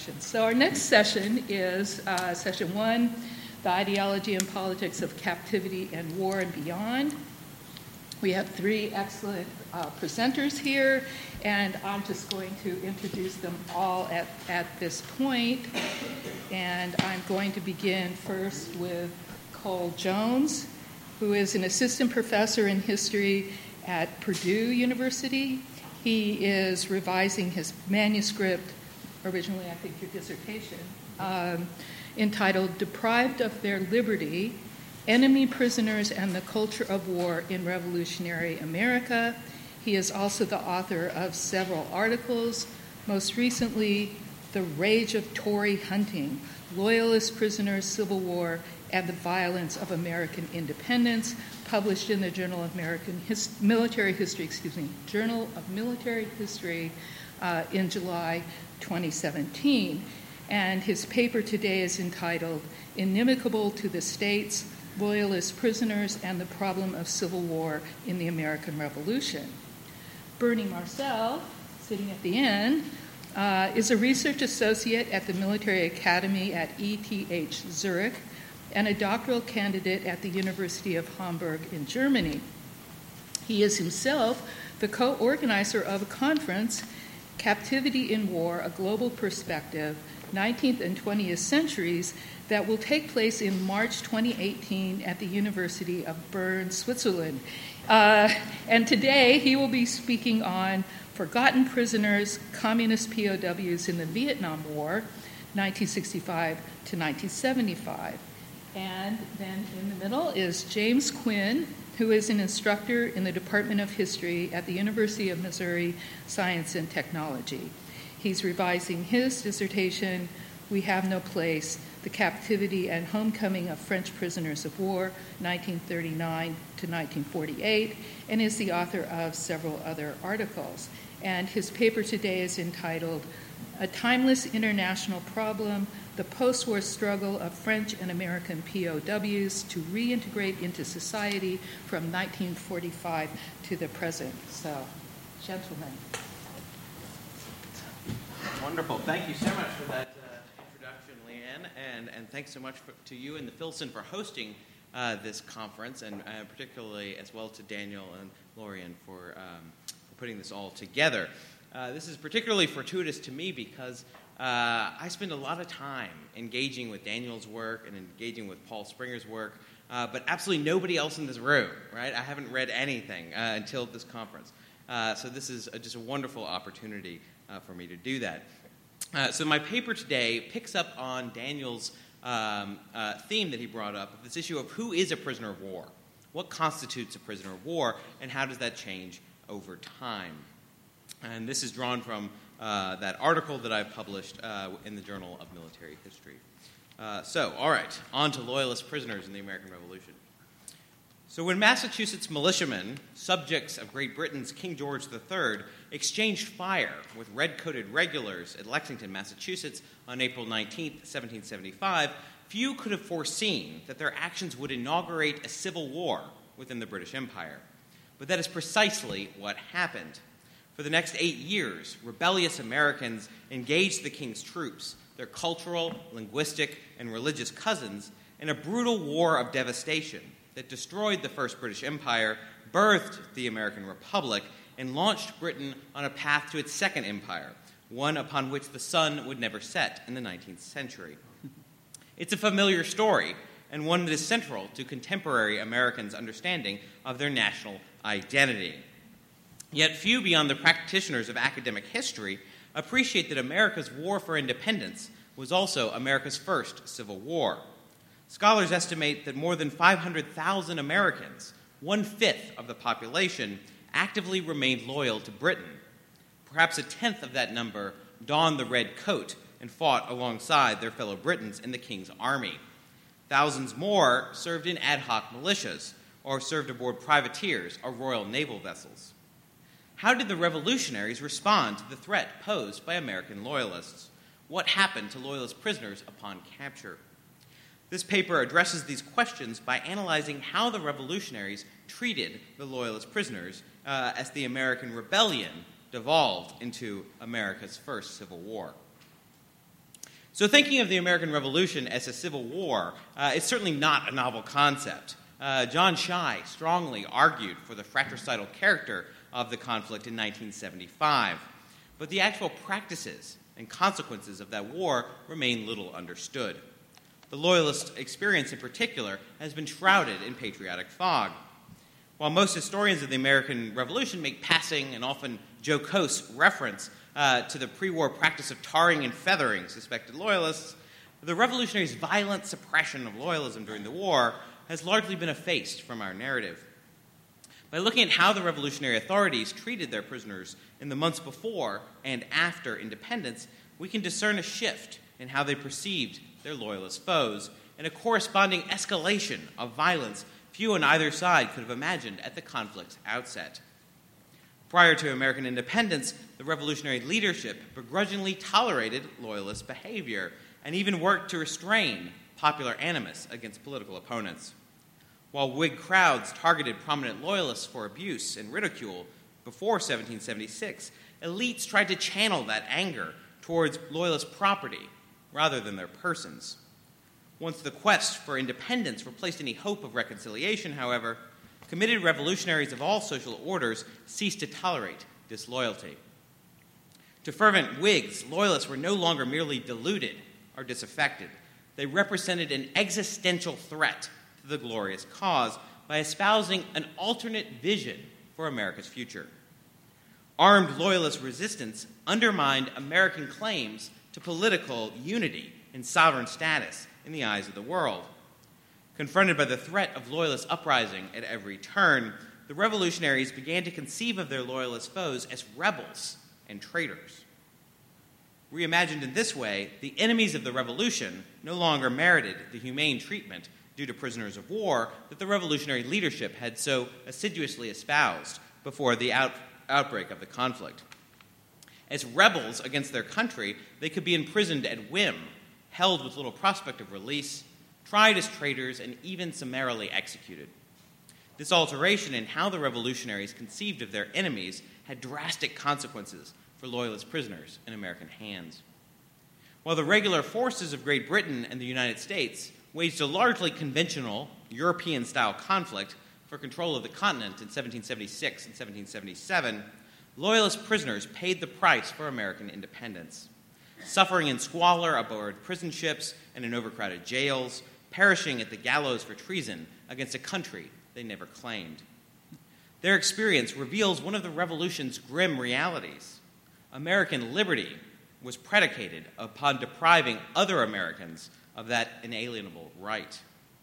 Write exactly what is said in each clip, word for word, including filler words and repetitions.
So our next session is uh, session one, the ideology and politics of captivity and war and beyond. We have three excellent uh, presenters here, and I'm just going to introduce them all at, at this point. And I'm going to begin first with Cole Jones, who is an assistant professor in history at Purdue University. He is revising his manuscript, originally I think your dissertation, um, entitled Deprived of Their Liberty, Enemy Prisoners and the Culture of War in Revolutionary America. He is also the author of several articles, most recently, The Rage of Tory Hunting, Loyalist Prisoners, Civil War, and the Violence of American Independence, published in the Journal of American His- Military History, excuse me, Journal of Military History uh, in July twenty seventeen. And his paper today is entitled Inimical to the States, Loyalist Prisoners, and the Problem of Civil War in the American Revolution. Bernie Marcel, sitting at the end, uh, is a research associate at the Military Academy at E T H Zurich and a doctoral candidate at the University of Hamburg in Germany. He is himself the co-organizer of a conference, Captivity in War, A Global Perspective, nineteenth and twentieth Centuries, that will take place in March twenty eighteen at the University of Bern, Switzerland. Uh, and today he will be speaking on Forgotten Prisoners, Communist P O Ws in the Vietnam War, nineteen sixty-five to nineteen seventy-five. And then in the middle is James Quinn, who is an instructor in the Department of History at the University of Missouri Science and Technology. He's revising his dissertation, We Have No Place, The Captivity and Homecoming of French Prisoners of War, nineteen thirty-nine to nineteen forty-eight, and is the author of several other articles. And his paper today is entitled A Timeless International Problem, The Post-War Struggle of French and American P O Ws to Reintegrate into Society from nineteen forty-five to the Present. So, gentlemen. Wonderful. Thank you so much for that uh, introduction, Leanne, and, and thanks so much for, to you and the Filson for hosting uh, this conference, and uh, particularly as well to Daniel and Lorian for, um, for putting this all together. Uh, this is particularly fortuitous to me because uh, I spend a lot of time engaging with Daniel's work and engaging with Paul Springer's work, uh, but absolutely nobody else in this room, right? I haven't read anything uh, until this conference. Uh, so this is a, just a wonderful opportunity uh, for me to do that. Uh, so my paper today picks up on Daniel's um, uh, theme that he brought up, this issue of who is a prisoner of war, what constitutes a prisoner of war, and how does that change over time. And this is drawn from uh, that article that I published uh, in the Journal of Military History. Uh, so, all right, on to Loyalist prisoners in the American Revolution. So when Massachusetts militiamen, subjects of Great Britain's King George the Third, exchanged fire with red-coated regulars at Lexington, Massachusetts on April nineteenth, seventeen seventy-five, few could have foreseen that their actions would inaugurate a civil war within the British Empire. But that is precisely what happened. For the next eight years, rebellious Americans engaged the King's troops, their cultural, linguistic, and religious cousins, in a brutal war of devastation that destroyed the First British Empire, birthed the American Republic, and launched Britain on a path to its Second Empire, one upon which the sun would never set in the nineteenth century. It's a familiar story, and one that is central to contemporary Americans' understanding of their national identity. Yet few beyond the practitioners of academic history appreciate that America's war for independence was also America's first civil war. Scholars estimate that more than five hundred thousand Americans, one-fifth of the population, actively remained loyal to Britain. Perhaps a tenth of that number donned the red coat and fought alongside their fellow Britons in the King's army. Thousands more served in ad hoc militias or served aboard privateers or Royal Naval vessels. How did the revolutionaries respond to the threat posed by American loyalists? What happened to Loyalist prisoners upon capture? This paper addresses these questions by analyzing how the revolutionaries treated the Loyalist prisoners uh, as the American Rebellion devolved into America's first Civil War. So thinking of the American Revolution as a civil war uh, is certainly not a novel concept. Uh, John Shai strongly argued for the fratricidal character of the conflict in nineteen seventy-five, but the actual practices and consequences of that war remain little understood. The Loyalist experience in particular has been shrouded in patriotic fog. While most historians of the American Revolution make passing and often jocose reference uh, to the pre-war practice of tarring and feathering suspected Loyalists, the revolutionaries' violent suppression of loyalism during the war has largely been effaced from our narrative. By looking at how the revolutionary authorities treated their prisoners in the months before and after independence, we can discern a shift in how they perceived their loyalist foes, and a corresponding escalation of violence few on either side could have imagined at the conflict's outset. Prior to American independence, the revolutionary leadership begrudgingly tolerated loyalist behavior and even worked to restrain popular animus against political opponents. While Whig crowds targeted prominent loyalists for abuse and ridicule before seventeen seventy-six, elites tried to channel that anger towards loyalist property rather than their persons. Once the quest for independence replaced any hope of reconciliation, however, committed revolutionaries of all social orders ceased to tolerate disloyalty. To fervent Whigs, loyalists were no longer merely deluded or disaffected. They represented an existential threat to the glorious cause by espousing an alternate vision for America's future. Armed loyalist resistance undermined American claims to political unity and sovereign status in the eyes of the world. Confronted by the threat of loyalist uprising at every turn, the revolutionaries began to conceive of their loyalist foes as rebels and traitors. Reimagined in this way, the enemies of the revolution no longer merited the humane treatment due to prisoners of war that the revolutionary leadership had so assiduously espoused before the out- outbreak of the conflict. As rebels against their country, they could be imprisoned at whim, held with little prospect of release, tried as traitors, and even summarily executed. This alteration in how the revolutionaries conceived of their enemies had drastic consequences for loyalist prisoners in American hands. While the regular forces of Great Britain and the United States waged a largely conventional European-style conflict for control of the continent in seventeen seventy-six and seventeen seventy-seven, loyalist prisoners paid the price for American independence, suffering in squalor aboard prison ships and in overcrowded jails, perishing at the gallows for treason against a country they never claimed. Their experience reveals one of the revolution's grim realities. American liberty was predicated upon depriving other Americans of that inalienable right.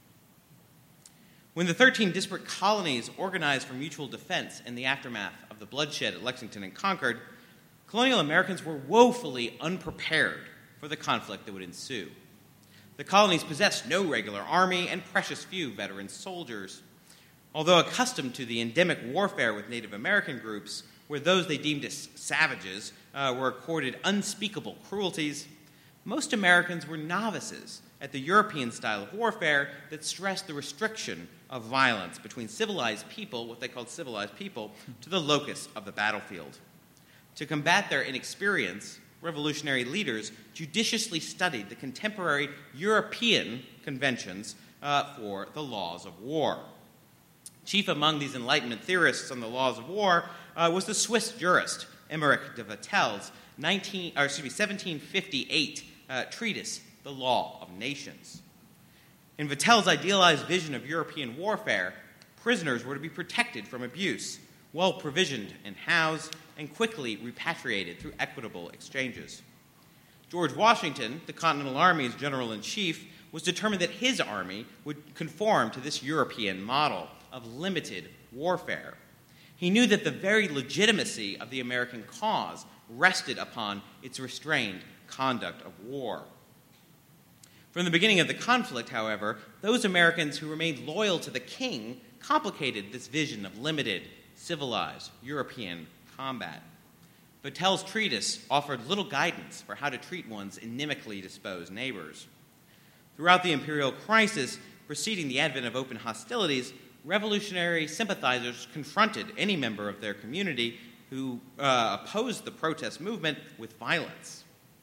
When the thirteen disparate colonies organized for mutual defense in the aftermath of the bloodshed at Lexington and Concord, colonial Americans were woefully unprepared for the conflict that would ensue. The colonies possessed no regular army and precious few veteran soldiers. Although accustomed to the endemic warfare with Native American groups, where those they deemed as savages uh, were accorded unspeakable cruelties, most Americans were novices at the European style of warfare that stressed the restriction of violence between civilized people, what they called civilized people, to the locus of the battlefield. To combat their inexperience, revolutionary leaders judiciously studied the contemporary European conventions uh, for the laws of war. Chief among these Enlightenment theorists on the laws of war uh, was the Swiss jurist Emmerich de Vattel's nineteen, or excuse me, seventeen fifty-eight uh, treatise, The Law of Nations. In Vattel's idealized vision of European warfare, prisoners were to be protected from abuse, well provisioned and housed, and quickly repatriated through equitable exchanges. George Washington, the Continental Army's general-in-chief, was determined that his army would conform to this European model of limited warfare. He knew that the very legitimacy of the American cause rested upon its restrained conduct of war. From the beginning of the conflict, however, those Americans who remained loyal to the king complicated this vision of limited, civilized European combat. Vattel's treatise offered little guidance for how to treat one's inimically disposed neighbors. Throughout the imperial crisis preceding the advent of open hostilities, revolutionary sympathizers confronted any member of their community who uh, opposed the protest movement with violence.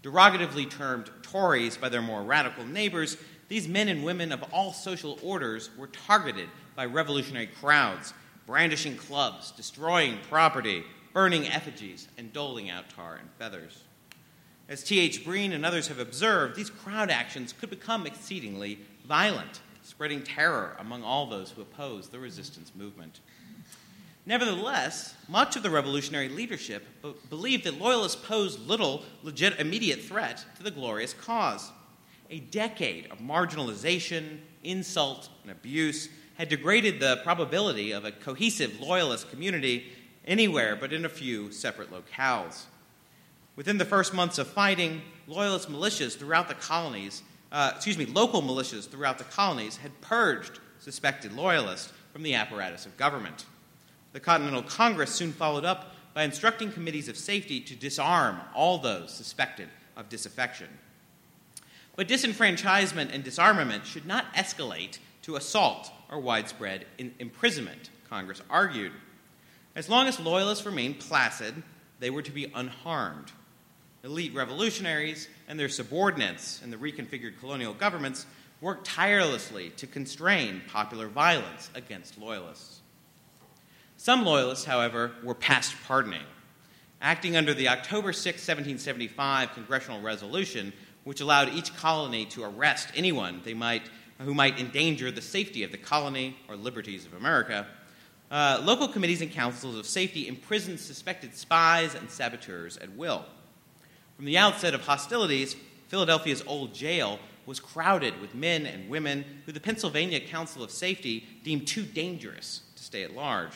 Derogatively termed Tories by their more radical neighbors, these men and women of all social orders were targeted by revolutionary crowds, brandishing clubs, destroying property, burning effigies, and doling out tar and feathers. As T H Breen and others have observed, these crowd actions could become exceedingly violent, spreading terror among all those who opposed the resistance movement. Nevertheless, much of the revolutionary leadership b- believed that Loyalists posed little legit immediate threat to the glorious cause. A decade of marginalization, insult, and abuse had degraded the probability of a cohesive Loyalist community anywhere but in a few separate locales. Within the first months of fighting, Loyalist militias throughout the colonies, uh, excuse me, local militias throughout the colonies had purged suspected Loyalists from the apparatus of government. The Continental Congress soon followed up by instructing committees of safety to disarm all those suspected of disaffection. But disenfranchisement and disarmament should not escalate to assault or widespread in- imprisonment, Congress argued. As long as Loyalists remained placid, they were to be unharmed. Elite revolutionaries and their subordinates in the reconfigured colonial governments worked tirelessly to constrain popular violence against Loyalists. Some Loyalists, however, were past pardoning. Acting under the October sixth, seventeen seventy-five congressional resolution, which allowed each colony to arrest anyone they might, who might endanger the safety of the colony or liberties of America, uh, local committees and councils of safety imprisoned suspected spies and saboteurs at will. From the outset of hostilities, Philadelphia's old jail was crowded with men and women who the Pennsylvania Council of Safety deemed too dangerous to stay at large.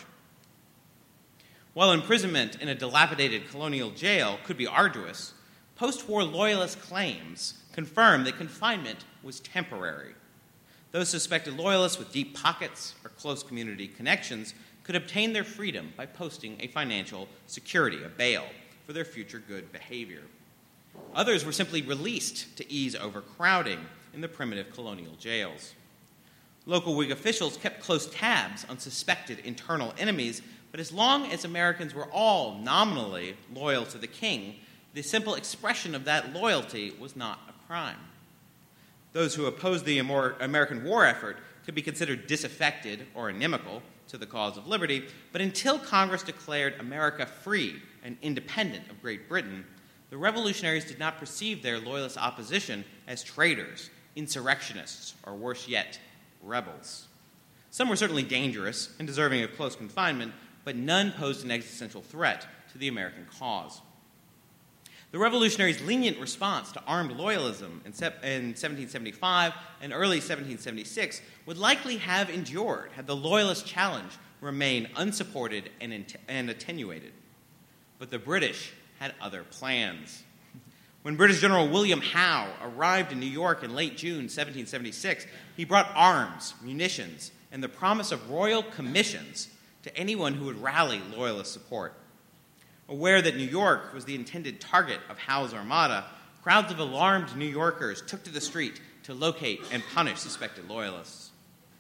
While imprisonment in a dilapidated colonial jail could be arduous, post-war Loyalist claims confirmed that confinement was temporary. Those suspected Loyalists with deep pockets or close community connections could obtain their freedom by posting a financial security, a bail, for their future good behavior. Others were simply released to ease overcrowding in the primitive colonial jails. Local Whig officials kept close tabs on suspected internal enemies, but as long as Americans were all nominally loyal to the king, the simple expression of that loyalty was not a crime. Those who opposed the American war effort could be considered disaffected or inimical to the cause of liberty, but until Congress declared America free and independent of Great Britain, the revolutionaries did not perceive their Loyalist opposition as traitors, insurrectionists, or worse yet, rebels. Some were certainly dangerous and deserving of close confinement, but none posed an existential threat to the American cause. The revolutionaries' lenient response to armed loyalism in seventeen seventy-five and early seventeen seventy-six would likely have endured had the Loyalist challenge remained unsupported and, int- and attenuated. But the British had other plans. When British General William Howe arrived in New York in late June seventeen seventy-six, he brought arms, munitions, and the promise of royal commissions to anyone who would rally Loyalist support. Aware that New York was the intended target of Howe's armada, crowds of alarmed New Yorkers took to the street to locate and punish suspected Loyalists.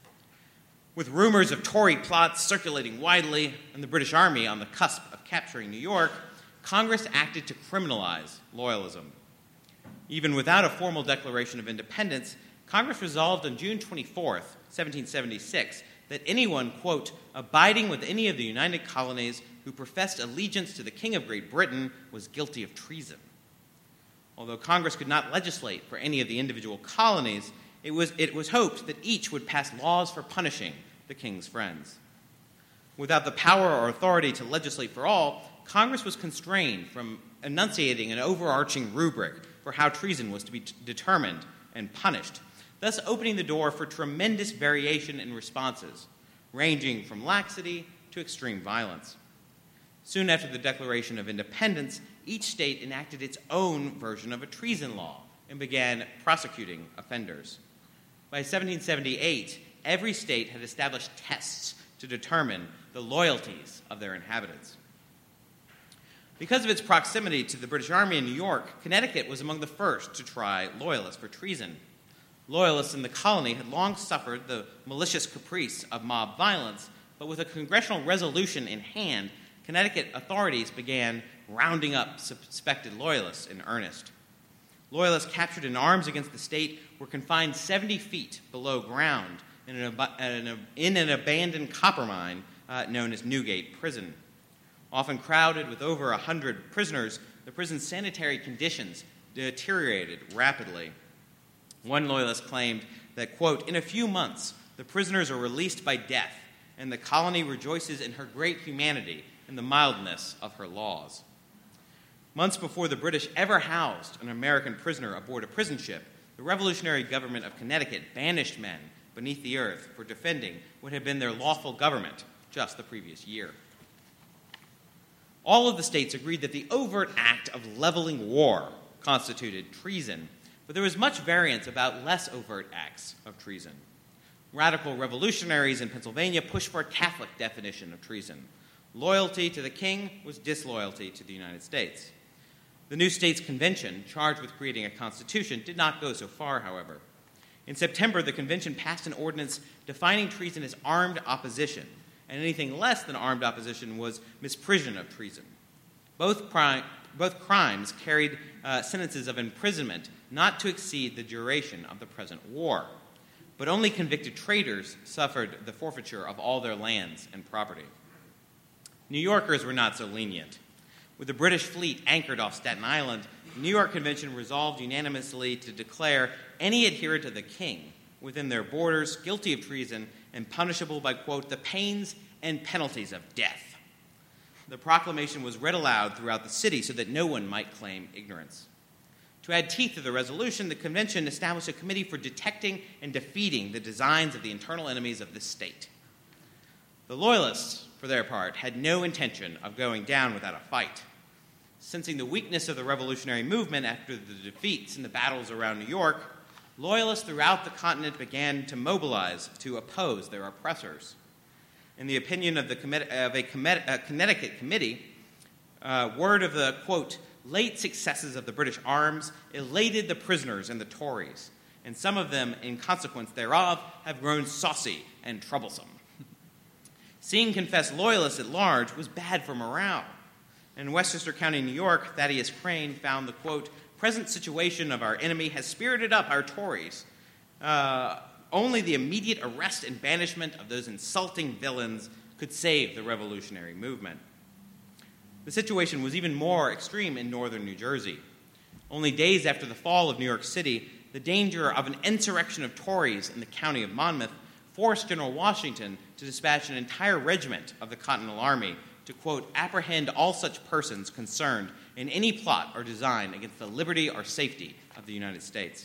With rumors of Tory plots circulating widely and the British Army on the cusp of capturing New York, Congress acted to criminalize Loyalism. Even without a formal declaration of independence, Congress resolved on June twenty-fourth, seventeen seventy-six, that anyone, quote, abiding with any of the United Colonies who professed allegiance to the King of Great Britain was guilty of treason. Although Congress could not legislate for any of the individual colonies, it was, it was hoped that each would pass laws for punishing the King's friends. Without the power or authority to legislate for all, Congress was constrained from enunciating an overarching rubric for how treason was to be t- determined and punished, thus opening the door for tremendous variation in responses, ranging from laxity to extreme violence. Soon after the Declaration of Independence, each state enacted its own version of a treason law and began prosecuting offenders. By seventeen seventy-eight, every state had established tests to determine the loyalties of their inhabitants. Because of its proximity to the British Army in New York, Connecticut was among the first to try Loyalists for treason. Loyalists in the colony had long suffered the malicious caprice of mob violence, but with a congressional resolution in hand, Connecticut authorities began rounding up suspected Loyalists in earnest. Loyalists captured in arms against the state were confined seventy feet below ground in an, ab- in an abandoned copper mine uh, known as Newgate Prison. Often crowded with over one hundred prisoners, the prison's sanitary conditions deteriorated rapidly. One loyalist claimed that, quote, "In a few months, the prisoners are released by death, and the colony rejoices in her great humanity and the mildness of her laws." Months before the British ever housed an American prisoner aboard a prison ship, the revolutionary government of Connecticut banished men beneath the earth for defending what had been their lawful government just the previous year. All of the states agreed that the overt act of leveling war constituted treason, but there was much variance about less overt acts of treason. Radical revolutionaries in Pennsylvania pushed for a Catholic definition of treason. Loyalty to the king was disloyalty to the United States. The new states' convention, charged with creating a constitution, did not go so far, however. In September, the convention passed an ordinance defining treason as armed opposition, and anything less than armed opposition was misprision of treason. Both, pri- both crimes carried uh, sentences of imprisonment not to exceed the duration of the present war, but only convicted traitors suffered the forfeiture of all their lands and property. New Yorkers were not so lenient. With the British fleet anchored off Staten Island, the New York Convention resolved unanimously to declare any adherent of the king within their borders guilty of treason and punishable by, quote, "the pains and penalties of death." The proclamation was read aloud throughout the city so that no one might claim ignorance. To add teeth to the resolution, the convention established a committee for detecting and defeating the designs of the internal enemies of the state. The Loyalists, for their part, had no intention of going down without a fight. Sensing the weakness of the revolutionary movement after the defeats in the battles around New York, Loyalists throughout the continent began to mobilize to oppose their oppressors. In the opinion of, the commi- of a, commi- a Connecticut committee, uh, word of the, quote, "late successes of the British arms elated the prisoners and the Tories, and some of them, in consequence thereof, have grown saucy and troublesome." Seeing confessed Loyalists at large was bad for morale. In Westchester County, New York, Thaddeus Crane found the, quote, "present situation of our enemy has spirited up our Tories. Uh, only the immediate arrest and banishment of those insulting villains could save the revolutionary movement." The situation was even more extreme in northern New Jersey. Only days after the fall of New York City, the danger of an insurrection of Tories in the county of Monmouth forced General Washington to dispatch an entire regiment of the Continental Army to, quote, "apprehend all such persons concerned in any plot or design against the liberty or safety of the United States."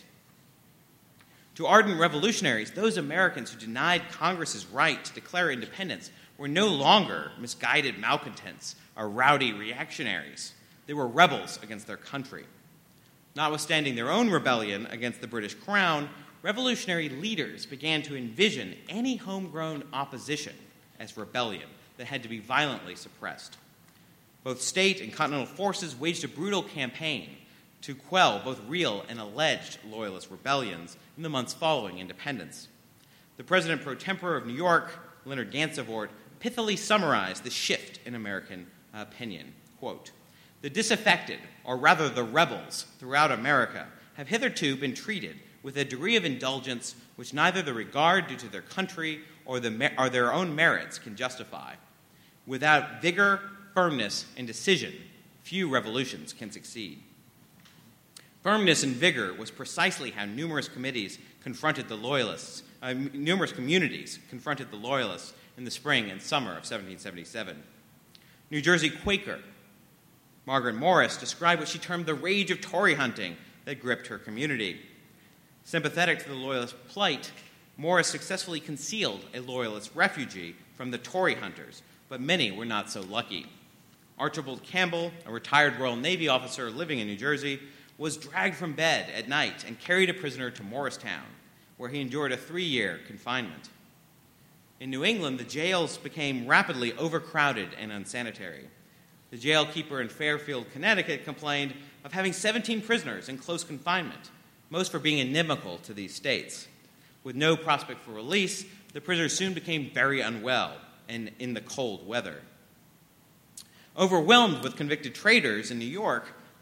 To ardent revolutionaries, those Americans who denied Congress's right to declare independence were no longer misguided malcontents or rowdy reactionaries. They were rebels against their country. Notwithstanding their own rebellion against the British Crown, revolutionary leaders began to envision any homegrown opposition as rebellion that had to be violently suppressed. Both state and continental forces waged a brutal campaign to quell both real and alleged Loyalist rebellions in the months following independence. The president pro tempore of New York, Leonard Gansevoort, pithily summarized the shift in American opinion. Quote, "The disaffected, or rather the rebels, throughout America have hitherto been treated with a degree of indulgence which neither the regard due to their country or, the, or their own merits can justify. Without vigor, firmness, and decision, few revolutions can succeed." Firmness and vigor was precisely how numerous committees confronted the Loyalists, uh, numerous communities confronted the Loyalists in the spring and summer of seventeen seventy-seven. New Jersey Quaker Margaret Morris described what she termed the rage of Tory hunting that gripped her community. Sympathetic to the Loyalist plight, Morris successfully concealed a Loyalist refugee from the Tory hunters, but many were not so lucky. Archibald Campbell, a retired Royal Navy officer living in New Jersey, was dragged from bed at night and carried a prisoner to Morristown, where he endured a three-year confinement. In New England, the jails became rapidly overcrowded and unsanitary. The jail keeper in Fairfield, Connecticut, complained of having seventeen prisoners in close confinement, most for being inimical to these states. With no prospect for release, the prisoners soon became very unwell and in the cold weather. Overwhelmed with convicted traitors in New York,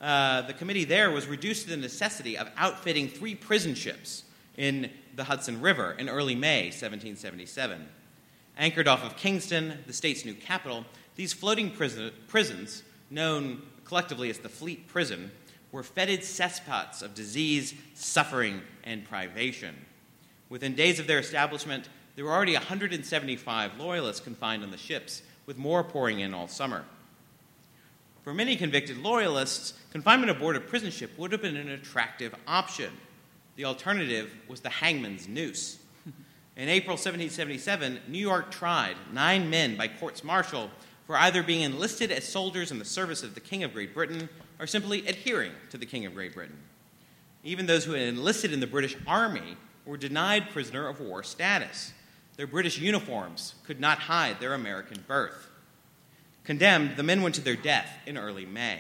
uh, the committee there was reduced to the necessity of outfitting three prison ships in the Hudson River in early May seventeen seventy-seven. Anchored off of Kingston, the state's new capital, these floating prison, prisons, known collectively as the Fleet Prison, were fetid cesspits of disease, suffering, and privation. Within days of their establishment, there were already one hundred seventy-five Loyalists confined on the ships, with more pouring in all summer. For many convicted Loyalists, confinement aboard a prison ship would have been an attractive option. The alternative was the hangman's noose. In April seventeen seventy-seven, New York tried nine men by courts-martial for either being enlisted as soldiers in the service of the King of Great Britain or simply adhering to the King of Great Britain. Even those who had enlisted in the British Army were denied prisoner of war status. Their British uniforms could not hide their American birth. Condemned, the men went to their death in early May.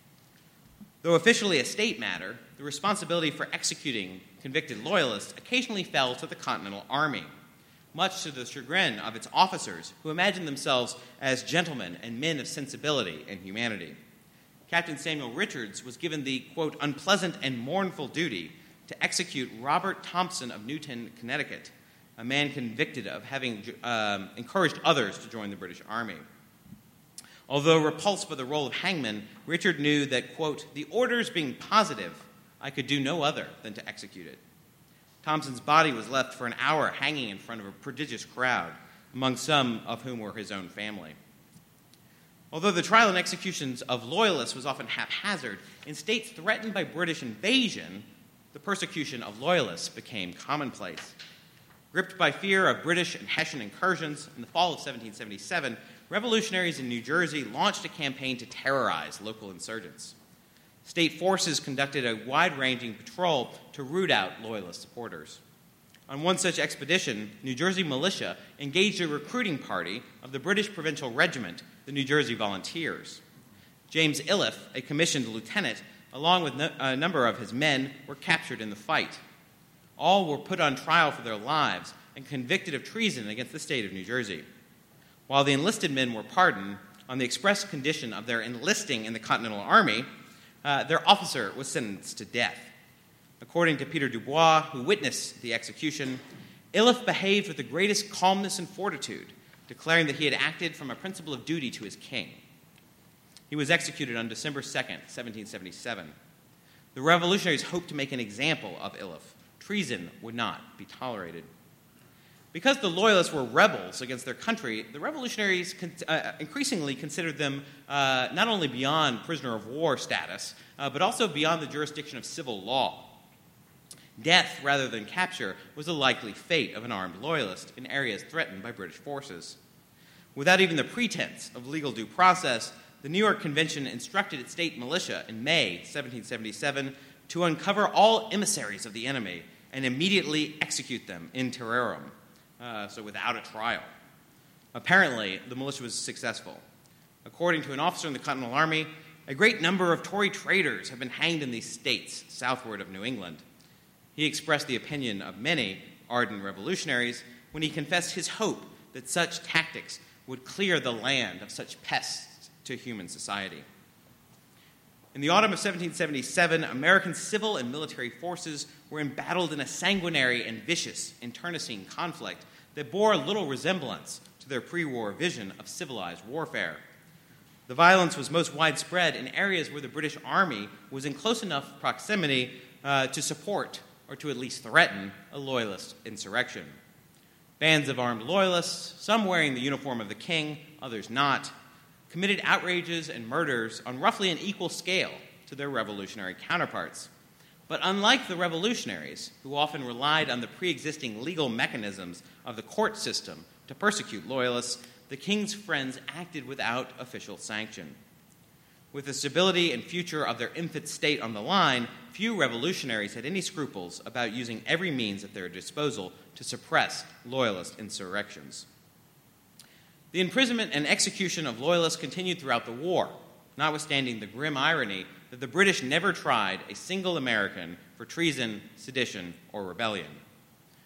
Though officially a state matter, the responsibility for executing convicted Loyalists occasionally fell to the Continental Army, much to the chagrin of its officers who imagined themselves as gentlemen and men of sensibility and humanity. Captain Samuel Richards was given the, quote, unpleasant and mournful duty to execute Robert Thompson of Newton, Connecticut, a man convicted of having um, encouraged others to join the British Army. Although repulsed by the role of hangman, Richard knew that, quote, the orders being positive, I could do no other than to execute it. Thompson's body was left for an hour hanging in front of a prodigious crowd, among some of whom were his own family. Although the trial and executions of Loyalists was often haphazard, in states threatened by British invasion, the persecution of Loyalists became commonplace. Gripped by fear of British and Hessian incursions, in the fall of seventeen seventy-seven, revolutionaries in New Jersey launched a campaign to terrorize local insurgents. State forces conducted a wide-ranging patrol to root out Loyalist supporters. On one such expedition, New Jersey militia engaged a recruiting party of the British Provincial Regiment, the New Jersey Volunteers. James Iliffe, a commissioned lieutenant, along with no, a number of his men, were captured in the fight. All were put on trial for their lives and convicted of treason against the state of New Jersey. While the enlisted men were pardoned on the express condition of their enlisting in the Continental Army, uh, their officer was sentenced to death. According to Peter Dubois, who witnessed the execution, Iliffe behaved with the greatest calmness and fortitude, declaring that he had acted from a principle of duty to his king. He was executed on December second, seventeen seventy-seven. The revolutionaries hoped to make an example of Iliffe. Treason would not be tolerated. Because the Loyalists were rebels against their country, the revolutionaries con- uh, increasingly considered them uh, not only beyond prisoner of war status, uh, but also beyond the jurisdiction of civil law. Death, rather than capture, was the likely fate of an armed Loyalist in areas threatened by British forces. Without even the pretense of legal due process, the New York Convention instructed its state militia in May seventeen seventy-seven to uncover all emissaries of the enemy and immediately execute them in terrorem, uh, so without a trial. Apparently, the militia was successful. According to an officer in the Continental Army, a great number of Tory traitors have been hanged in these states southward of New England. He expressed the opinion of many ardent revolutionaries when he confessed his hope that such tactics would clear the land of such pests to human society. In the autumn of seventeen seventy-seven, American civil and military forces were embattled in a sanguinary and vicious internecine conflict that bore little resemblance to their pre-war vision of civilized warfare. The violence was most widespread in areas where the British Army was in close enough proximity uh, to support or to at least threaten a Loyalist insurrection. Bands of armed Loyalists, some wearing the uniform of the king, others not, committed outrages and murders on roughly an equal scale to their revolutionary counterparts. But unlike the revolutionaries, who often relied on the pre-existing legal mechanisms of the court system to persecute Loyalists, the king's friends acted without official sanction. With the stability and future of their infant state on the line, few revolutionaries had any scruples about using every means at their disposal to suppress Loyalist insurrections. The imprisonment and execution of Loyalists continued throughout the war, notwithstanding the grim irony that the British never tried a single American for treason, sedition, or rebellion.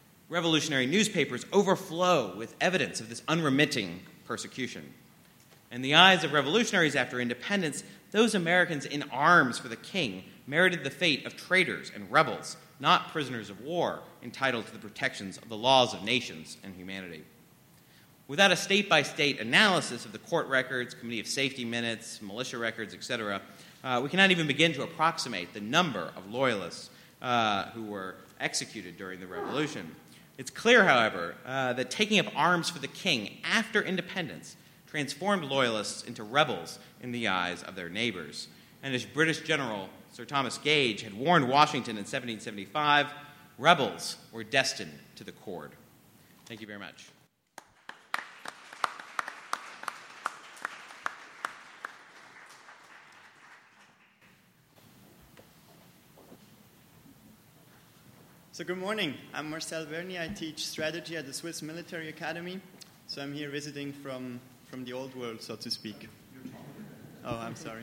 Revolutionary newspapers overflow with evidence of this unremitting persecution. In the eyes of revolutionaries after independence, those Americans in arms for the king merited the fate of traitors and rebels, not prisoners of war entitled to the protections of the laws of nations and humanity. Without a state-by-state analysis of the court records, Committee of Safety minutes, militia records, et cetera, uh, we cannot even begin to approximate the number of loyalists uh, who were executed during the Revolution. It's clear, however, uh, that taking up arms for the king after independence transformed loyalists into rebels in the eyes of their neighbors. And as British General Sir Thomas Gage had warned Washington in seventeen seventy-five, rebels were destined to the cord. Thank you very much. So good morning. I'm Marcel Verny. I teach strategy at the Swiss Military Academy. So I'm here visiting from, from the old world, so to speak. Oh, I'm sorry.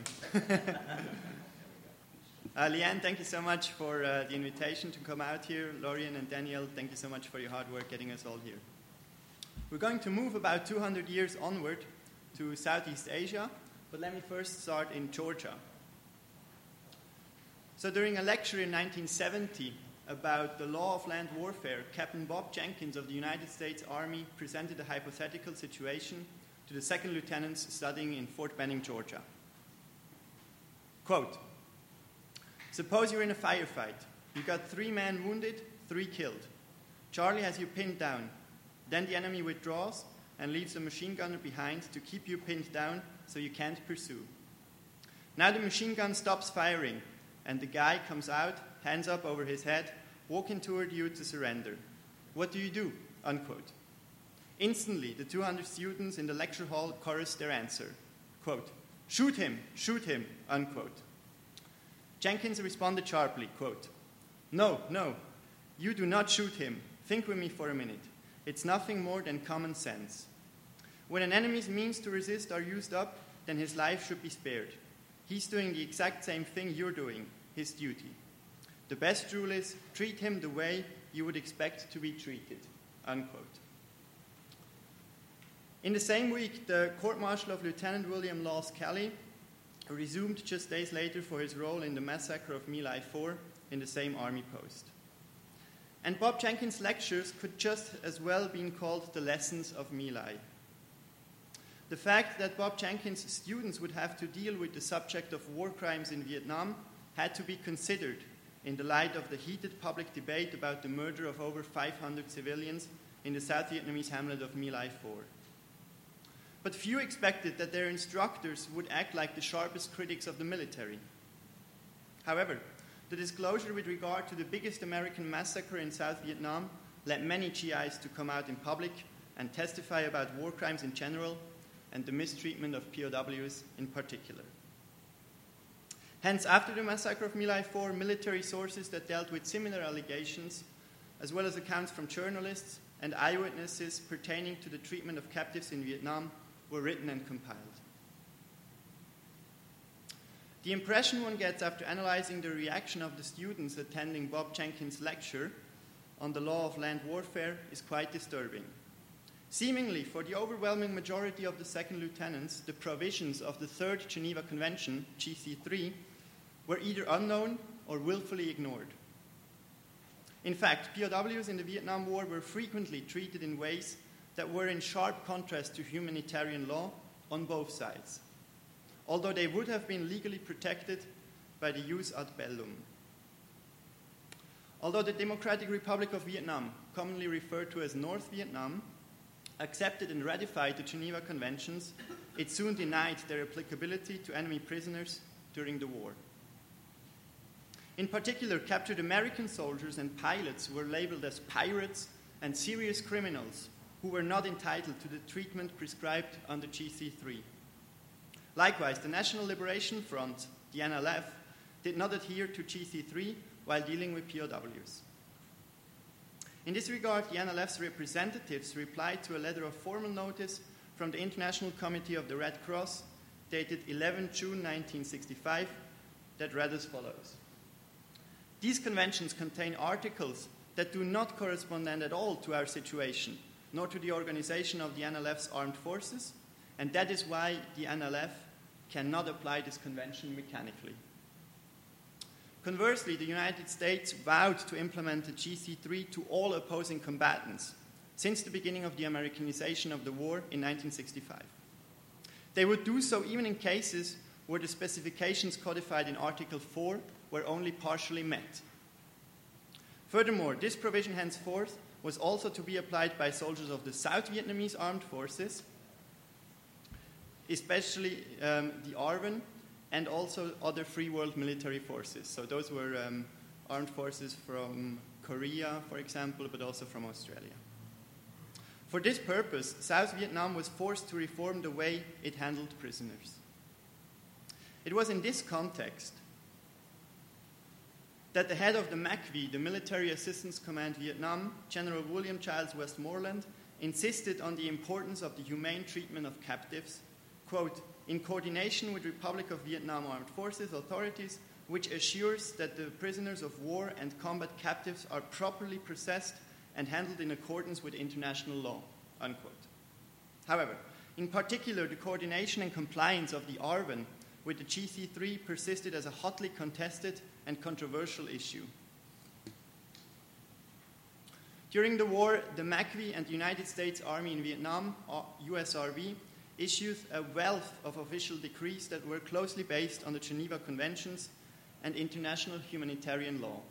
uh, Leanne, thank you so much for uh, the invitation to come out here. Lorian and Daniel, thank you so much for your hard work getting us all here. We're going to move about two hundred years onward to Southeast Asia, but let me first start in Georgia. So during a lecture in nineteen seventy, about the law of land warfare, Captain Bob Jenkins of the United States Army presented a hypothetical situation to the second lieutenants studying in Fort Benning, Georgia. Quote, suppose you're in a firefight. You got three men wounded, three killed. Charlie has you pinned down. Then the enemy withdraws and leaves a machine gunner behind to keep you pinned down so you can't pursue. Now the machine gun stops firing and the guy comes out, hands up over his head, walking toward you to surrender. What do you do? Unquote. Instantly, the two hundred students in the lecture hall chorused their answer. Quote, shoot him, shoot him, unquote. Jenkins responded sharply, quote, no, no, you do not shoot him. Think with me for a minute. It's nothing more than common sense. When an enemy's means to resist are used up, then his life should be spared. He's doing the exact same thing you're doing, his duty. The best rule is treat him the way you would expect to be treated, unquote. In the same week, the court-martial of Lieutenant William Laws Kelly resumed just days later for his role in the massacre of My Lai four in the same army post. And Bob Jenkins' lectures could just as well be called the lessons of My Lai. The fact that Bob Jenkins' students would have to deal with the subject of war crimes in Vietnam had to be considered in the light of the heated public debate about the murder of over five hundred civilians in the South Vietnamese hamlet of My Lai four. But few expected that their instructors would act like the sharpest critics of the military. However, the disclosure with regard to the biggest American massacre in South Vietnam led many G Is to come out in public and testify about war crimes in general and the mistreatment of P O Ws in particular. Hence, after the massacre of My Lai four, military sources that dealt with similar allegations, as well as accounts from journalists and eyewitnesses pertaining to the treatment of captives in Vietnam, were written and compiled. The impression one gets after analyzing the reaction of the students attending Bob Jenkins' lecture on the law of land warfare is quite disturbing. Seemingly, for the overwhelming majority of the second lieutenants, the provisions of the Third Geneva Convention, G C three, were either unknown or willfully ignored. In fact, P O Ws in the Vietnam War were frequently treated in ways that were in sharp contrast to humanitarian law on both sides, although they would have been legally protected by the jus ad bellum. Although the Democratic Republic of Vietnam, commonly referred to as North Vietnam, accepted and ratified the Geneva Conventions, it soon denied their applicability to enemy prisoners during the war. In particular, captured American soldiers and pilots were labeled as pirates and serious criminals who were not entitled to the treatment prescribed under G C three. Likewise, the National Liberation Front, the N L F, did not adhere to G C three while dealing with P O Ws. In this regard, the N L F's representatives replied to a letter of formal notice from the International Committee of the Red Cross, dated the eleventh of June nineteen sixty-five, that read as follows. These conventions contain articles that do not correspond at all to our situation, nor to the organization of the N L F's armed forces, and that is why the N L F cannot apply this convention mechanically. Conversely, the United States vowed to implement the G C three to all opposing combatants since the beginning of the Americanization of the war in nineteen sixty-five. They would do so even in cases where the specifications codified in Article four were only partially met. Furthermore, this provision henceforth was also to be applied by soldiers of the South Vietnamese armed forces, especially um, the A R V N, and also other free world military forces. So those were um, armed forces from Korea, for example, but also from Australia. For this purpose, South Vietnam was forced to reform the way it handled prisoners. It was in this context that the head of the M A C V, the Military Assistance Command Vietnam, General William Childs Westmoreland, insisted on the importance of the humane treatment of captives, quote, in coordination with Republic of Vietnam Armed Forces authorities, which assures that the prisoners of war and combat captives are properly processed and handled in accordance with international law, unquote. However, in particular, the coordination and compliance of the A R V N with the G C three persisted as a hotly contested and controversial issue. During the war, the M A C V and the United States Army in Vietnam, U S R V, issued a wealth of official decrees that were closely based on the Geneva Conventions and international humanitarian law.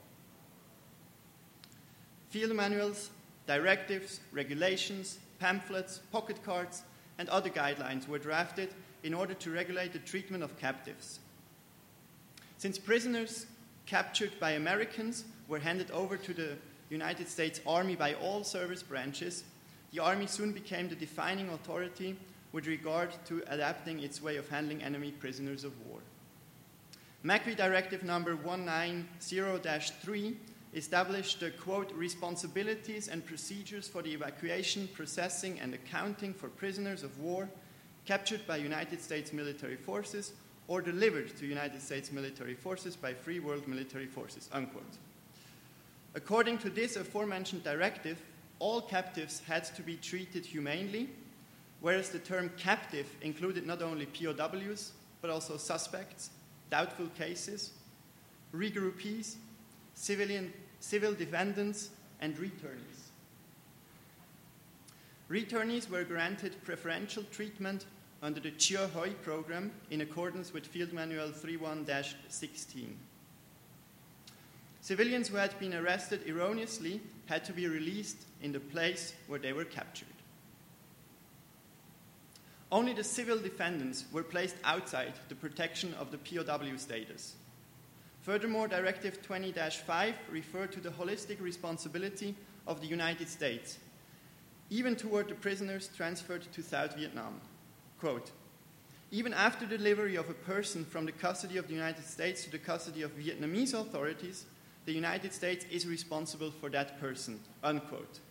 Field manuals, directives, regulations, pamphlets, pocket cards, and other guidelines were drafted in order to regulate the treatment of captives. Since prisoners captured by Americans were handed over to the United States Army by all service branches, the Army soon became the defining authority with regard to adapting its way of handling enemy prisoners of war. M A C V Directive number one nine zero dash three established the, quote, responsibilities and procedures for the evacuation, processing, and accounting for prisoners of war captured by United States military forces or delivered to United States military forces by free world military forces, unquote. According to this aforementioned directive, all captives had to be treated humanely, whereas the term captive included not only P O Ws, but also suspects, doubtful cases, regroupees, civilian, civil defendants, and returnees. Returnees were granted preferential treatment under the Chio Hoi program in accordance with Field Manual thirty-one dash sixteen. Civilians who had been arrested erroneously had to be released in the place where they were captured. Only the civil defendants were placed outside the protection of the P O W status. Furthermore, Directive twenty dash five referred to the holistic responsibility of the United States, even toward the prisoners transferred to South Vietnam. Quote, even after delivery of a person from the custody of the United States to the custody of Vietnamese authorities, the United States is responsible for that person, unquote.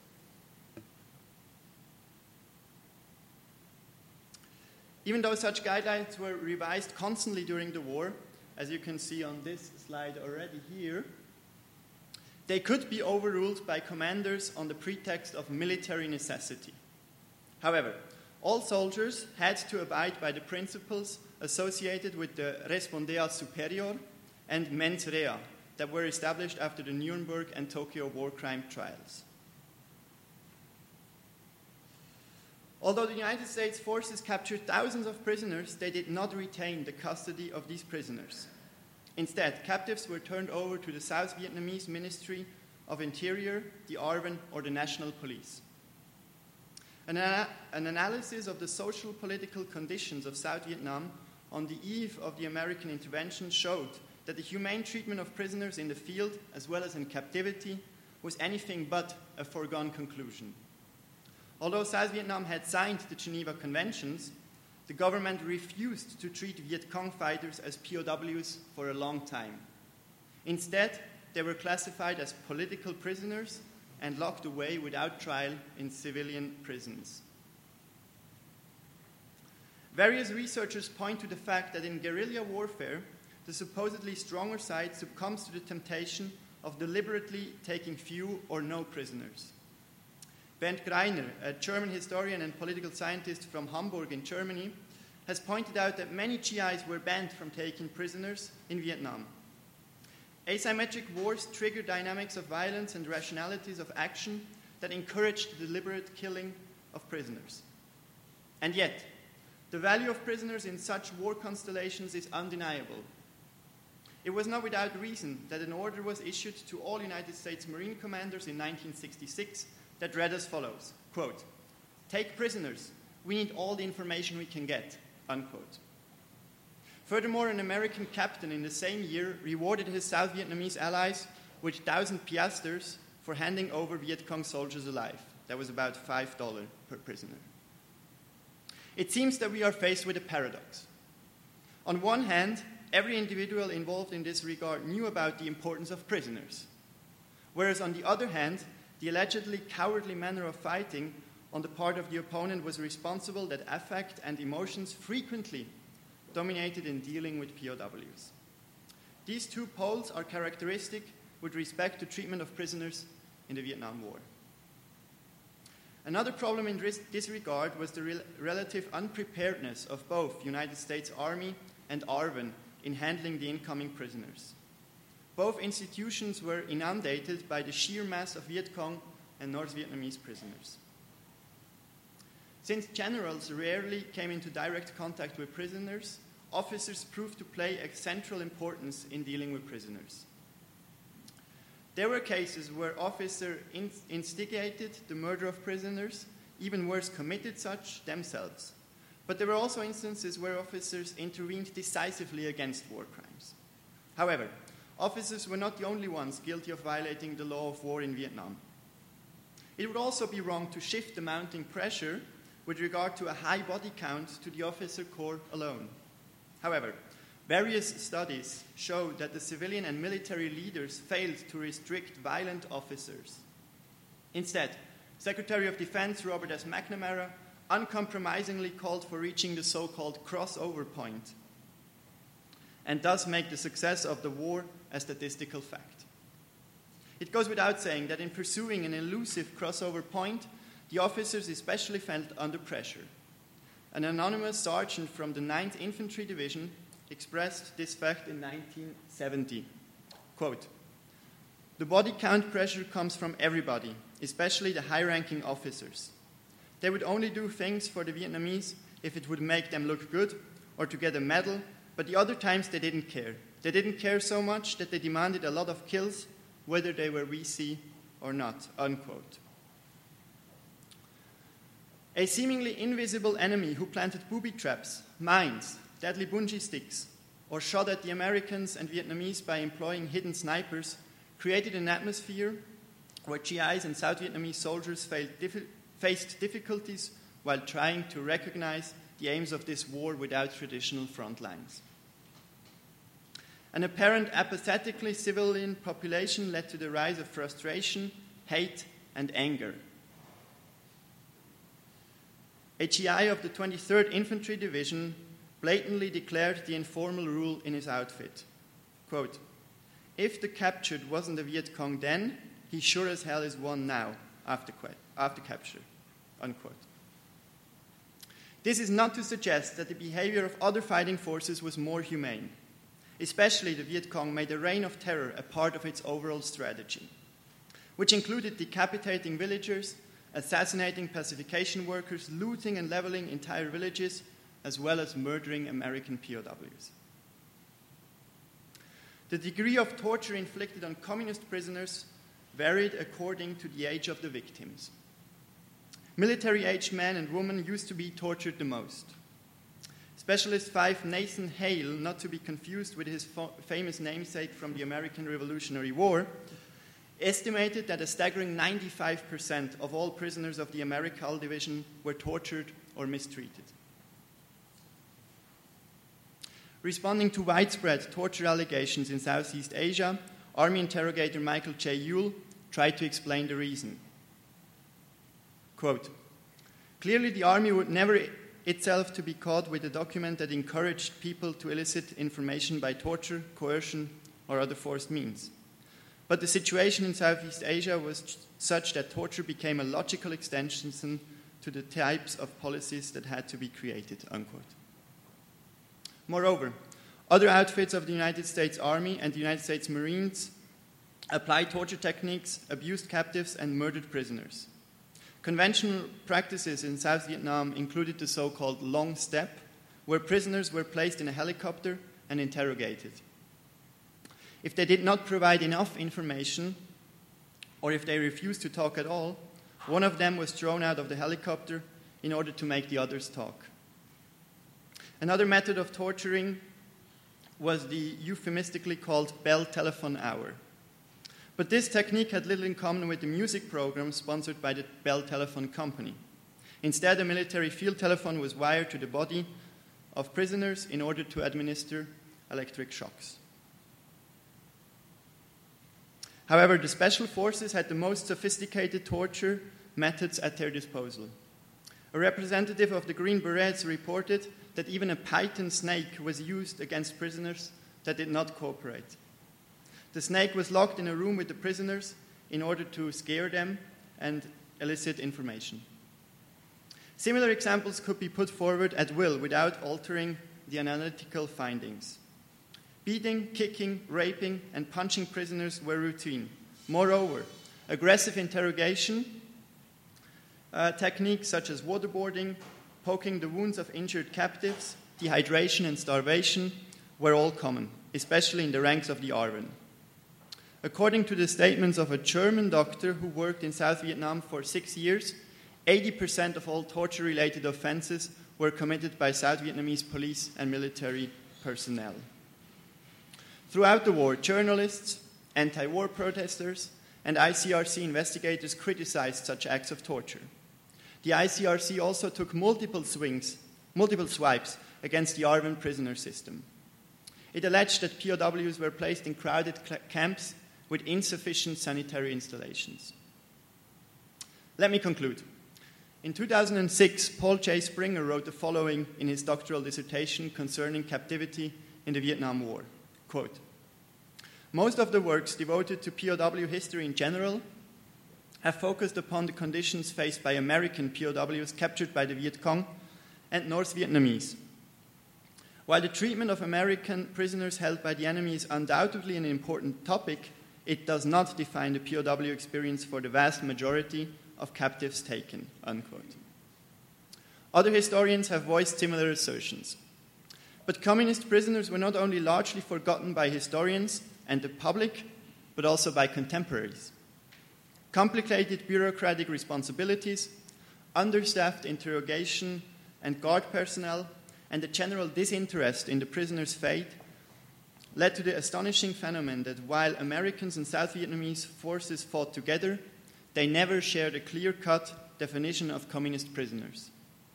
Even though such guidelines were revised constantly during the war, as you can see on this slide already here, they could be overruled by commanders on the pretext of military necessity. However, all soldiers had to abide by the principles associated with the Respondea Superior and Mens Rea that were established after the Nuremberg and Tokyo war crime trials. Although the United States forces captured thousands of prisoners, they did not retain the custody of these prisoners. Instead, captives were turned over to the South Vietnamese Ministry of Interior, the A R V N, or the National Police. An, ana- an analysis of the social political conditions of South Vietnam on the eve of the American intervention showed that the humane treatment of prisoners in the field, as well as in captivity, was anything but a foregone conclusion. Although South Vietnam had signed the Geneva Conventions, the government refused to treat Viet Cong fighters as P O Ws for a long time. Instead, they were classified as political prisoners and locked away without trial in civilian prisons. Various researchers point to the fact that in guerrilla warfare, the supposedly stronger side succumbs to the temptation of deliberately taking few or no prisoners. Bernd Greiner, a German historian and political scientist from Hamburg in Germany, has pointed out that many G Is were banned from taking prisoners in Vietnam. Asymmetric wars trigger dynamics of violence and rationalities of action that encourage the deliberate killing of prisoners. And yet, the value of prisoners in such war constellations is undeniable. It was not without reason that an order was issued to all United States Marine commanders in nineteen sixty-six that read as follows, quote, "Take prisoners. We need all the information we can get," unquote. Furthermore, an American captain in the same year rewarded his South Vietnamese allies with one thousand piastres for handing over Viet Cong soldiers alive. That was about five dollars per prisoner. It seems that we are faced with a paradox. On one hand, every individual involved in this regard knew about the importance of prisoners, whereas on the other hand, the allegedly cowardly manner of fighting on the part of the opponent was responsible that affect and emotions frequently dominated in dealing with P O Ws. These two poles are characteristic with respect to treatment of prisoners in the Vietnam War. Another problem in this regard was the rel- relative unpreparedness of both United States Army and A R V N in handling the incoming prisoners. Both institutions were inundated by the sheer mass of Viet Cong and North Vietnamese prisoners. Since generals rarely came into direct contact with prisoners, officers proved to play a central importance in dealing with prisoners. There were cases where officers instigated the murder of prisoners, even worse, committed such themselves. But there were also instances where officers intervened decisively against war crimes. However, officers were not the only ones guilty of violating the law of war in Vietnam. It would also be wrong to shift the mounting pressure with regard to a high body count to the officer corps alone. However, various studies show that the civilian and military leaders failed to restrict violent officers. Instead, Secretary of Defense Robert S. McNamara uncompromisingly called for reaching the so-called crossover point, and thus make the success of the war a statistical fact. It goes without saying that in pursuing an elusive crossover point, the officers especially felt under pressure. An anonymous sergeant from the ninth Infantry Division expressed this fact in nineteen seventy. Quote, "The body count pressure comes from everybody, especially the high-ranking officers. They would only do things for the Vietnamese if it would make them look good or to get a medal, but the other times they didn't care. They didn't care so much that they demanded a lot of kills, whether they were V C or not," unquote. A seemingly invisible enemy who planted booby traps, mines, deadly bungee sticks, or shot at the Americans and Vietnamese by employing hidden snipers created an atmosphere where G Is and South Vietnamese soldiers diffi- faced difficulties while trying to recognize the aims of this war without traditional front lines. An apparent apathetically civilian population led to the rise of frustration, hate, and anger. A G I of the twenty-third Infantry Division blatantly declared the informal rule in his outfit. Quote, "If the captured wasn't a Viet Cong then, he sure as hell is one now, after, after capture," unquote. This is not to suggest that the behavior of other fighting forces was more humane. Especially the Viet Cong made a reign of terror a part of its overall strategy, which included decapitating villagers, assassinating pacification workers, looting and leveling entire villages, as well as murdering American P O Ws. The degree of torture inflicted on communist prisoners varied according to the age of the victims. Military-aged men and women used to be tortured the most. Specialist five Nathan Hale, not to be confused with his fo- famous namesake from the American Revolutionary War, estimated that a staggering ninety-five percent of all prisoners of the Americal Division were tortured or mistreated. Responding to widespread torture allegations in Southeast Asia, Army interrogator Michael J. Ewell tried to explain the reason. Quote, "Clearly the Army would never itself to be caught with a document that encouraged people to elicit information by torture, coercion, or other forced means. but the situation in Southeast Asia was such that torture became a logical extension to the types of policies that had to be created, unquote. Moreover, other outfits of the United States Army and the United States Marines applied torture techniques, abused captives, and murdered prisoners. Conventional practices in South Vietnam included the so-called long step, where prisoners were placed in a helicopter and interrogated. If they did not provide enough information, or if they refused to talk at all, one of them was thrown out of the helicopter in order to make the others talk. Another method of torturing was the euphemistically called Bell Telephone Hour. But this technique had little in common with the music program sponsored by the Bell Telephone Company. Instead, a military field telephone was wired to the body of prisoners in order to administer electric shocks. However, the special forces had the most sophisticated torture methods at their disposal. A representative of the Green Berets reported that even a python snake was used against prisoners that did not cooperate. The snake was locked in a room with the prisoners in order to scare them and elicit information. Similar examples could be put forward at will without altering the analytical findings. Beating, kicking, raping, and punching prisoners were routine. Moreover, aggressive interrogation uh, techniques such as waterboarding, poking the wounds of injured captives, dehydration, and starvation were all common, especially in the ranks of the A R V N. According to the statements of a German doctor who worked in South Vietnam for six years, eighty percent of all torture-related offenses were committed by South Vietnamese police and military personnel. Throughout the war, journalists, anti-war protesters, and I C R C investigators criticized such acts of torture. The I C R C also took multiple swings, multiple swipes against the A R V N prisoner system. It alleged that P O Ws were placed in crowded cl- camps with insufficient sanitary installations. Let me conclude. In two thousand six, Paul J. Springer wrote the following in his doctoral dissertation concerning captivity in the Vietnam War. Quote, "Most of the works devoted to P O W history in general have focused upon the conditions faced by American P O Ws captured by the Viet Cong and North Vietnamese. While the treatment of American prisoners held by the enemy is undoubtedly an important topic, it does not define the P O W experience for the vast majority of captives taken." Unquote. Other historians have voiced similar assertions. But communist prisoners were not only largely forgotten by historians and the public, but also by contemporaries. Complicated bureaucratic responsibilities, understaffed interrogation and guard personnel, and the general disinterest in the prisoners' fate led to the astonishing phenomenon that while Americans and South Vietnamese forces fought together, they never shared a clear-cut definition of communist prisoners.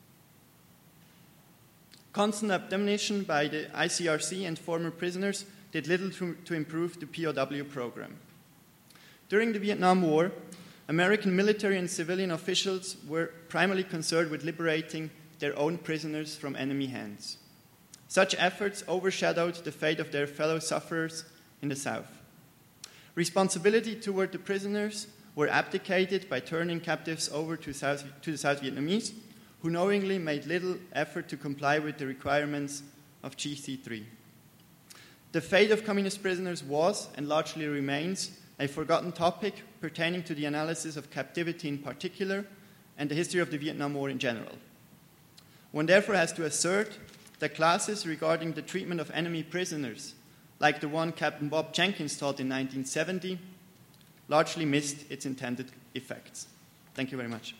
Constant abdemonition by the I C R C and former prisoners did little to, to improve the P O W program. During the Vietnam War, American military and civilian officials were primarily concerned with liberating their own prisoners from enemy hands. Such efforts overshadowed the fate of their fellow sufferers in the South. Responsibility toward the prisoners were abdicated by turning captives over to, South, to the South Vietnamese, who knowingly made little effort to comply with the requirements of G C three. The fate of communist prisoners was, and largely remains, a forgotten topic pertaining to the analysis of captivity in particular and the history of the Vietnam War in general. One therefore has to assert that classes regarding the treatment of enemy prisoners, like the one Captain Bob Jenkins taught in nineteen seventy, largely missed its intended effects. Thank you very much.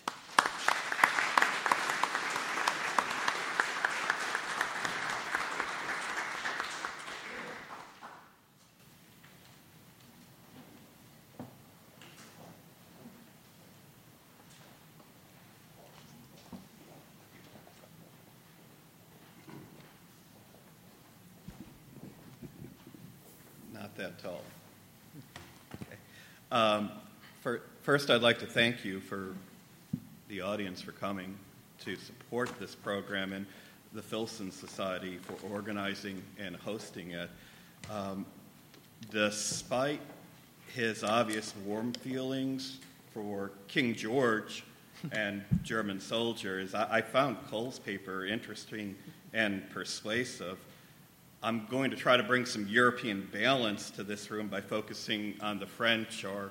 Not that tall. Okay. Um, for, first, I'd like to thank you for the audience for coming to support this program and the Filson Society for organizing and hosting it. Um, despite his obvious warm feelings for King George and German soldiers, I, I found Cole's paper interesting and persuasive. I'm going to try to bring some European balance to this room by focusing on the French, or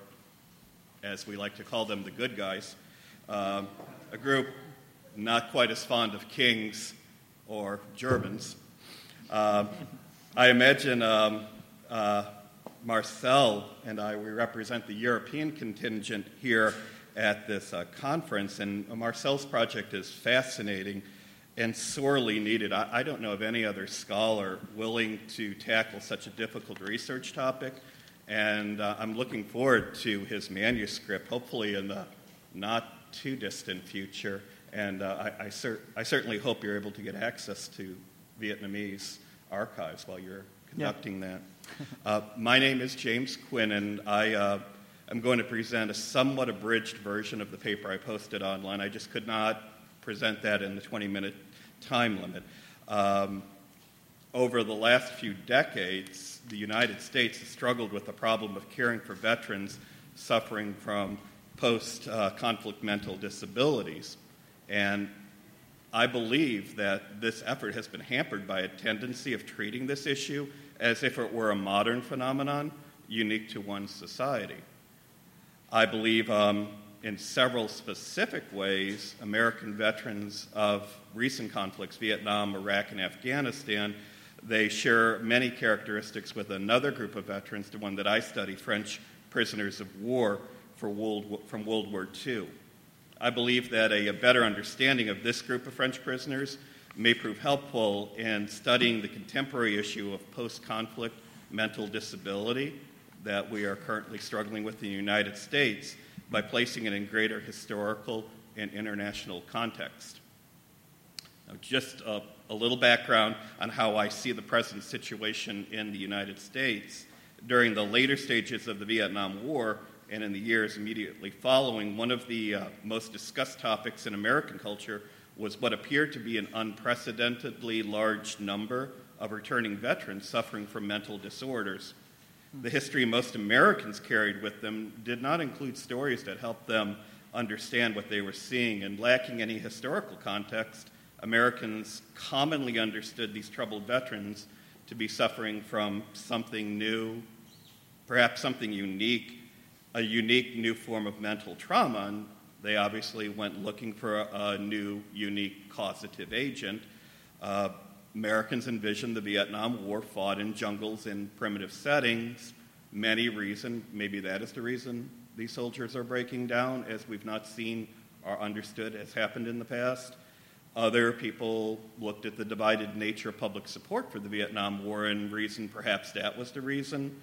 as we like to call them, the good guys, um, a group not quite as fond of kings or Germans. Uh, I imagine um, uh, Marcel and I, we represent the European contingent here at this uh, conference, and Marcel's project is fascinating and sorely needed. I, I don't know of any other scholar willing to tackle such a difficult research topic, and uh, I'm looking forward to his manuscript, hopefully in the not too distant future, and uh, I, I, cer- I certainly hope you're able to get access to Vietnamese archives while you're conducting yeah. that. Uh, my name is James Quinn, and I uh, am going to present a somewhat abridged version of the paper I posted online. I just could not present that in the twenty-minute time limit. Um, over the last few decades, the United States has struggled with the problem of caring for veterans suffering from post-conflict mental disabilities. And I believe that this effort has been hampered by a tendency of treating this issue as if it were a modern phenomenon unique to one society. I believe um, in several specific ways, American veterans of recent conflicts, Vietnam, Iraq, and Afghanistan, they share many characteristics with another group of veterans, the one that I study, French prisoners of war for World, from World War Two. I believe that a, a better understanding of this group of French prisoners may prove helpful in studying the contemporary issue of post-conflict mental disability that we are currently struggling with in the United States by placing it in greater historical and international context. Now, just a, a little background on how I see the present situation in the United States. During the later stages of the Vietnam War and in the years immediately following, one of the uh, most discussed topics in American culture was what appeared to be an unprecedentedly large number of returning veterans suffering from mental disorders. The history most Americans carried with them did not include stories that helped them understand what they were seeing, and lacking any historical context, Americans commonly understood these troubled veterans to be suffering from something new, perhaps something unique, a unique new form of mental trauma, and they obviously went looking for a, a new, unique causative agent. Uh, Americans envisioned the Vietnam War fought in jungles in primitive settings. Many reason, maybe that is the reason these soldiers are breaking down, as we've not seen or understood has happened in the past. Other people looked at the divided nature of public support for the Vietnam War and reasoned perhaps that was the reason.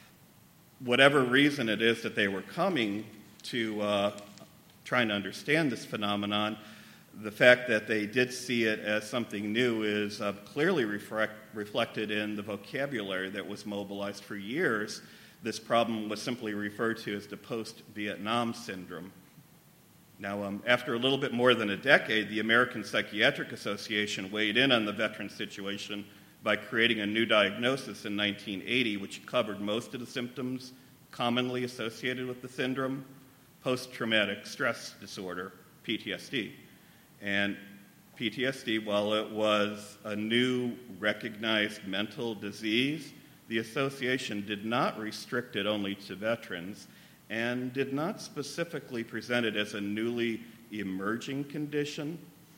Whatever reason it is that they were coming to uh, trying to understand this phenomenon, the fact that they did see it as something new is uh, clearly reflect, reflected in the vocabulary that was mobilized for years. This problem was simply referred to as the post-Vietnam syndrome. Now, um, after a little bit more than a decade, the American Psychiatric Association weighed in on the veteran situation by creating a new diagnosis in nineteen eighty, which covered most of the symptoms commonly associated with the syndrome: post-traumatic stress disorder, P T S D. And P T S D, while it was a new recognized mental disease, the association did not restrict it only to veterans and did not specifically present it as a newly emerging condition.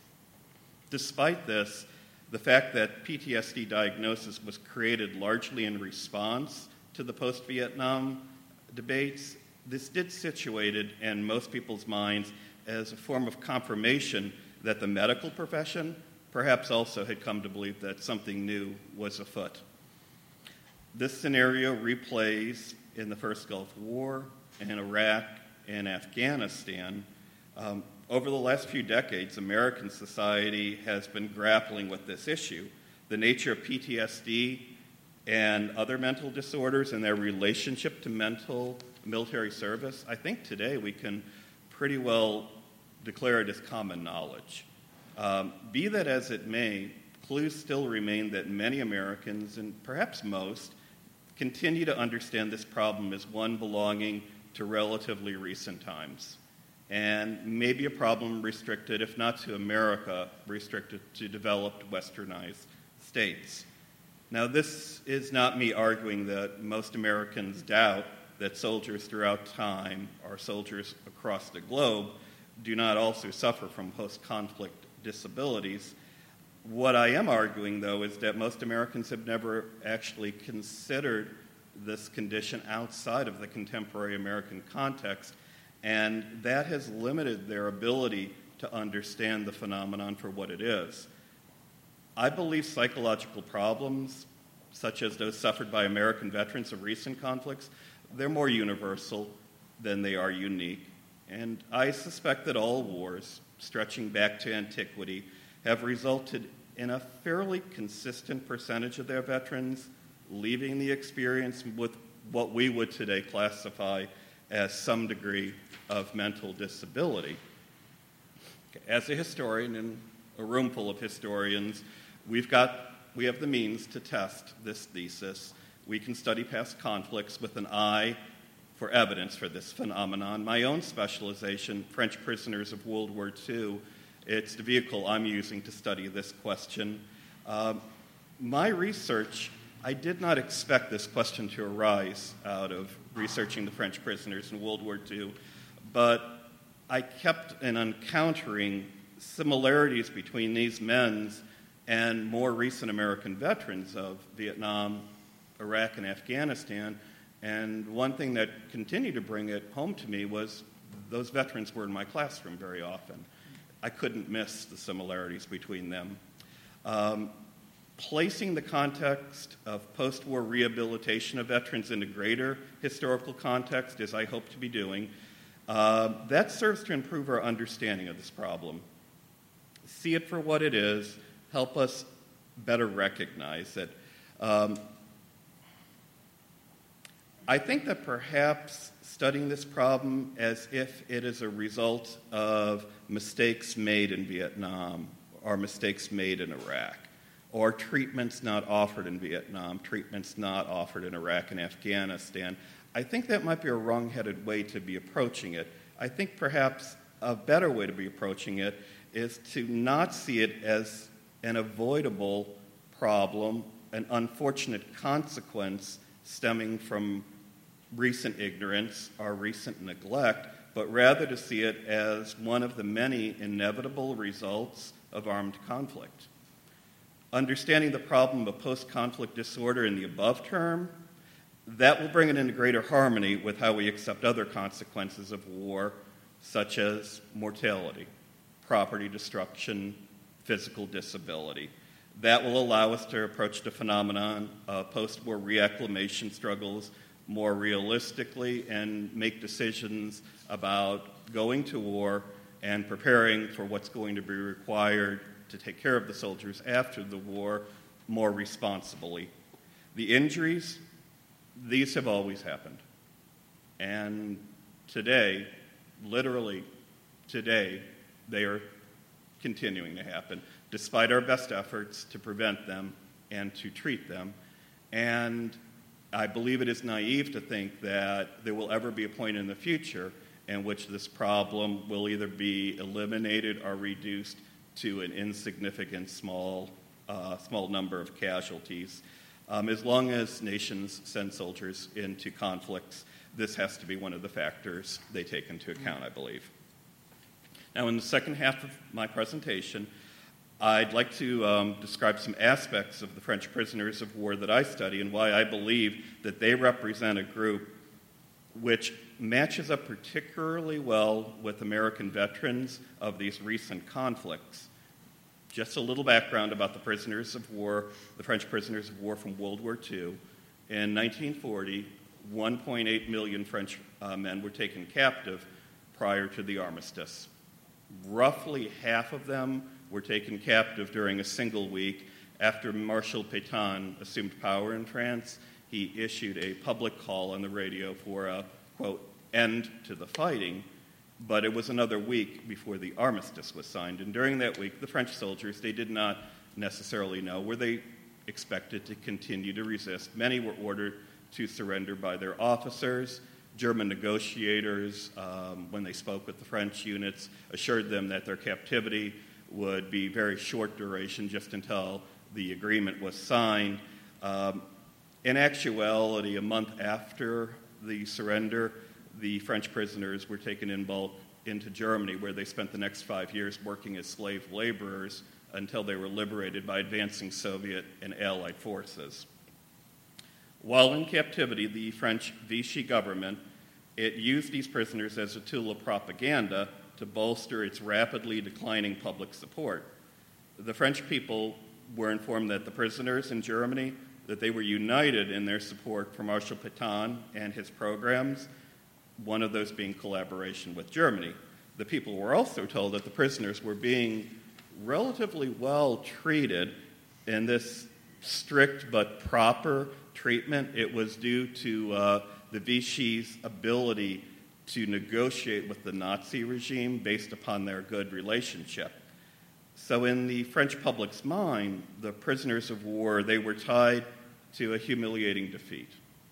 Despite this, the fact that P T S D diagnosis was created largely in response to the post-Vietnam debates, this did situate it in most people's minds as a form of confirmation that the medical profession perhaps also had come to believe that something new was afoot. This scenario replays in the first Gulf War, in Iraq, and Afghanistan. Um, over the last few decades, American society has been grappling with this issue. The nature of P T S D and other mental disorders and their relationship to mental military service, I think today we can pretty well declare it as common knowledge. Um, be that as it may, clues still remain that many Americans, and perhaps most, continue to understand this problem as one belonging to relatively recent times, and maybe a problem restricted, if not to America, restricted to developed westernized states. Now, this is not me arguing that most Americans doubt that soldiers throughout time, or soldiers across the globe, do not also suffer from post-conflict disabilities. What I am arguing, though, is that most Americans have never actually considered this condition outside of the contemporary American context, and that has limited their ability to understand the phenomenon for what it is. I believe psychological problems, such as those suffered by American veterans of recent conflicts, they're more universal than they are unique. And I suspect that all wars, stretching back to antiquity, have resulted in a fairly consistent percentage of their veterans leaving the experience with what we would today classify as some degree of mental disability. As a historian in a room full of historians, we've got, we have the means to test this thesis. We can study past conflicts with an eye for evidence for this phenomenon. My own specialization, French prisoners of World War Two, it's the vehicle I'm using to study this question. Uh, my research, I did not expect this question to arise out of researching the French prisoners in World War Two, but I kept on encountering similarities between these men's and more recent American veterans of Vietnam, Iraq, and Afghanistan. And one thing that continued to bring it home to me was those veterans were in my classroom very often. I couldn't miss the similarities between them. Um, placing the context of post-war rehabilitation of veterans into greater historical context, as I hope to be doing, uh, that serves to improve our understanding of this problem. See it for what it is, help us better recognize it. Um, I think that perhaps studying this problem as if it is a result of mistakes made in Vietnam or mistakes made in Iraq, or treatments not offered in Vietnam, treatments not offered in Iraq and Afghanistan, I think that might be a wrong-headed way to be approaching it. I think perhaps a better way to be approaching it is to not see it as an avoidable problem, an unfortunate consequence stemming from recent ignorance or recent neglect, but rather to see it as one of the many inevitable results of armed conflict. Understanding the problem of post-conflict disorder in the above term, that will bring it into greater harmony with how we accept other consequences of war, such as mortality, property destruction, physical disability. That will allow us to approach the phenomenon of post-war reacclimation struggles more realistically and make decisions about going to war and preparing for what's going to be required to take care of the soldiers after the war more responsibly. The injuries, these have always happened. And today, literally today, they are continuing to happen, despite our best efforts to prevent them and to treat them. And I believe it is naive to think that there will ever be a point in the future in which this problem will either be eliminated or reduced to an insignificant small, uh, small number of casualties. Um, as long as nations send soldiers into conflicts, this has to be one of the factors they take into account, I believe. Now, in the second half of my presentation, I'd like to um, describe some aspects of the French prisoners of war that I study and why I believe that they represent a group which matches up particularly well with American veterans of these recent conflicts. Just a little background about the prisoners of war, the French prisoners of war from World War Two. In nineteen forty, one point eight million French uh, men were taken captive prior to the armistice. Roughly half of them were taken captive during a single week after Marshal Pétain assumed power in France. He issued a public call on the radio for a, quote, end to the fighting, but it was another week before the armistice was signed. And during that week, the French soldiers, they did not necessarily know, were they expected to continue to resist. Many were ordered to surrender by their officers. German negotiators, um, when they spoke with the French units, assured them that their captivity would be very short duration, just until the agreement was signed. Um, in actuality, a month after the surrender, the French prisoners were taken in bulk into Germany, where they spent the next five years working as slave laborers until they were liberated by advancing Soviet and Allied forces. While in captivity, the French Vichy government, it used these prisoners as a tool of propaganda to bolster its rapidly declining public support. The French people were informed that the prisoners in Germany, that they were united in their support for Marshal Pétain and his programs, one of those being collaboration with Germany. The people were also told that the prisoners were being relatively well treated in this strict but proper treatment. It was due to uh, the Vichy's ability to negotiate with the Nazi regime based upon their good relationship. So in the French public's mind, the prisoners of war, they were tied to a humiliating defeat.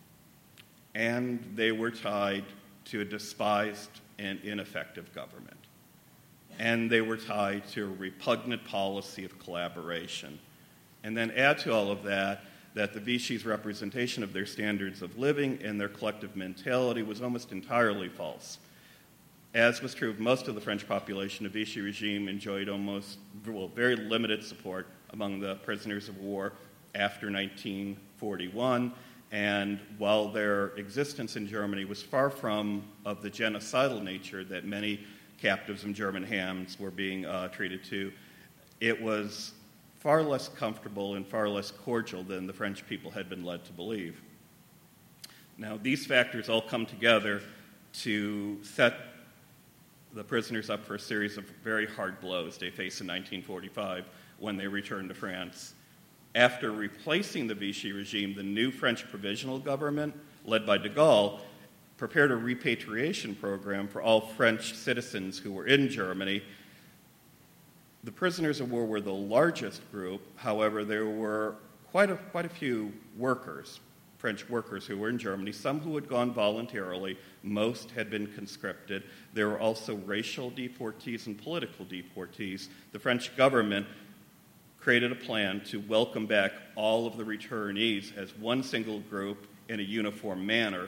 And they were tied to a despised and ineffective government. And they were tied to a repugnant policy of collaboration. And then add to all of that, that the Vichy's representation of their standards of living and their collective mentality was almost entirely false. As was true of most of the French population, the Vichy regime enjoyed almost, well, very limited support among the prisoners of war after nineteen forty-one. And while their existence in Germany was far from of the genocidal nature that many captives in German hands were being uh, treated to, it was far less comfortable and far less cordial than the French people had been led to believe. Now, these factors all come together to set the prisoners up for a series of very hard blows they faced in nineteen forty-five when they returned to France. After replacing the Vichy regime, the new French provisional government, led by de Gaulle, prepared a repatriation program for all French citizens who were in Germany. The prisoners of war were the largest group. However, there were quite a, quite a few workers, French workers who were in Germany, some who had gone voluntarily. Most had been conscripted. There were also racial deportees and political deportees. The French government created a plan to welcome back all of the returnees as one single group in a uniform manner.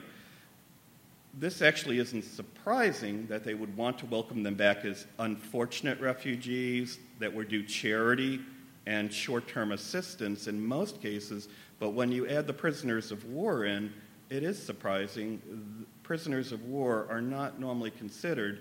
This actually isn't surprising that they would want to welcome them back as unfortunate refugees that were due charity and short-term assistance in most cases, but when you add the prisoners of war in, it is surprising. Prisoners of war are not normally considered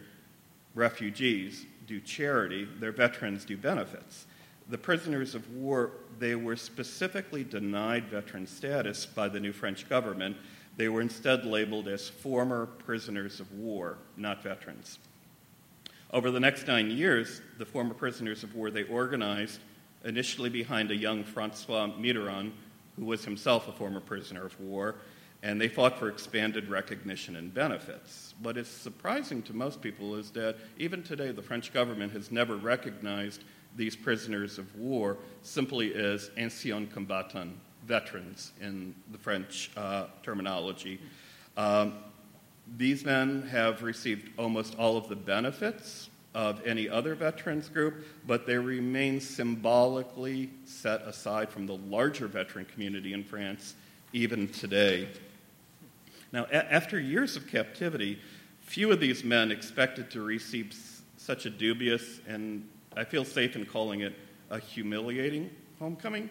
refugees due charity. They're veterans due benefits. The prisoners of war, they were specifically denied veteran status by the new French government. They were instead labeled as former prisoners of war, not veterans. Over the next nine years, the former prisoners of war, they organized initially behind a young Francois Mitterrand, who was himself a former prisoner of war, and they fought for expanded recognition and benefits. What is surprising to most people is that even today, the French government has never recognized these prisoners of war simply as anciens combattants, veterans in the French uh, terminology. Um, these men have received almost all of the benefits of any other veterans group, but they remain symbolically set aside from the larger veteran community in France even today. Now, a- after years of captivity, few of these men expected to receive s- such a dubious, and I feel safe in calling it a humiliating homecoming.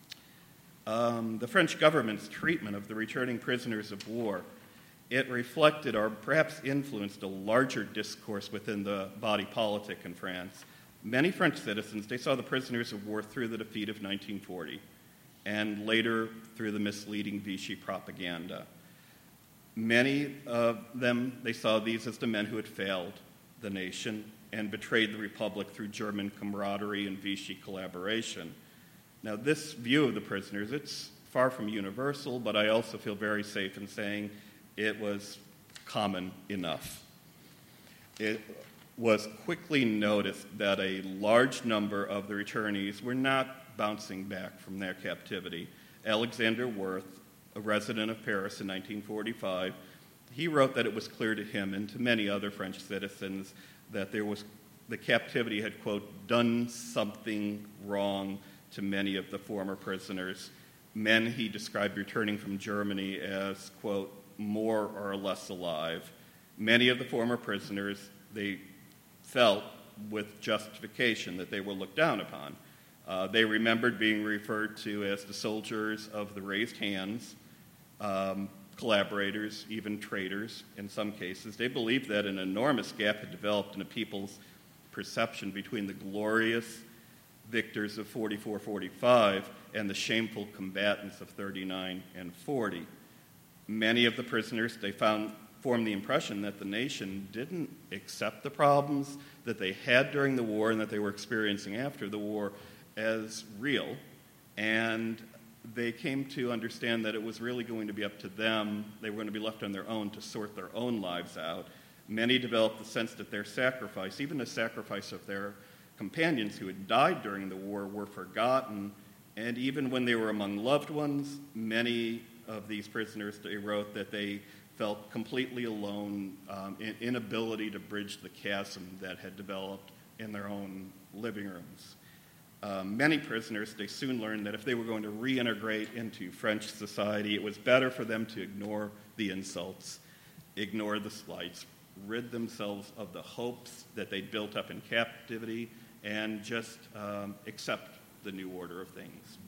Um, the French government's treatment of the returning prisoners of war, it reflected or perhaps influenced a larger discourse within the body politic in France. Many French citizens, they saw the prisoners of war through the defeat of nineteen forty and later through the misleading Vichy propaganda. Many of them, they saw these as the men who had failed the nation and betrayed the Republic through German camaraderie and Vichy collaboration. Now, this view of the prisoners, it's far from universal, but I also feel very safe in saying it was common enough. It was quickly noticed that a large number of the returnees were not bouncing back from their captivity. Alexander Worth, a resident of Paris in nineteen forty-five, he wrote that it was clear to him and to many other French citizens that there was the captivity had, quote, done something wrong to many of the former prisoners. Men he described returning from Germany as, quote, more or less alive. Many of the former prisoners, they felt with justification that they were looked down upon. Uh, they remembered being referred to as the soldiers of the raised hands, um, collaborators, even traitors in some cases. They believed that an enormous gap had developed in a people's perception between the glorious victors of forty-four forty-five and the shameful combatants of thirty-nine and forty. Many of the prisoners, they found, formed the impression that the nation didn't accept the problems that they had during the war and that they were experiencing after the war as real, and they came to understand that it was really going to be up to them. They were going to be left on their own to sort their own lives out. Many developed the sense that their sacrifice, even the sacrifice of their companions who had died during the war, were forgotten, and even when they were among loved ones, many of these prisoners, they wrote that they felt completely alone, um, in inability to bridge the chasm that had developed in their own living rooms. Um, many prisoners, they soon learned that if they were going to reintegrate into French society, it was better for them to ignore the insults, ignore the slights, rid themselves of the hopes that they'd built up in captivity, and just um, accept the new order of things.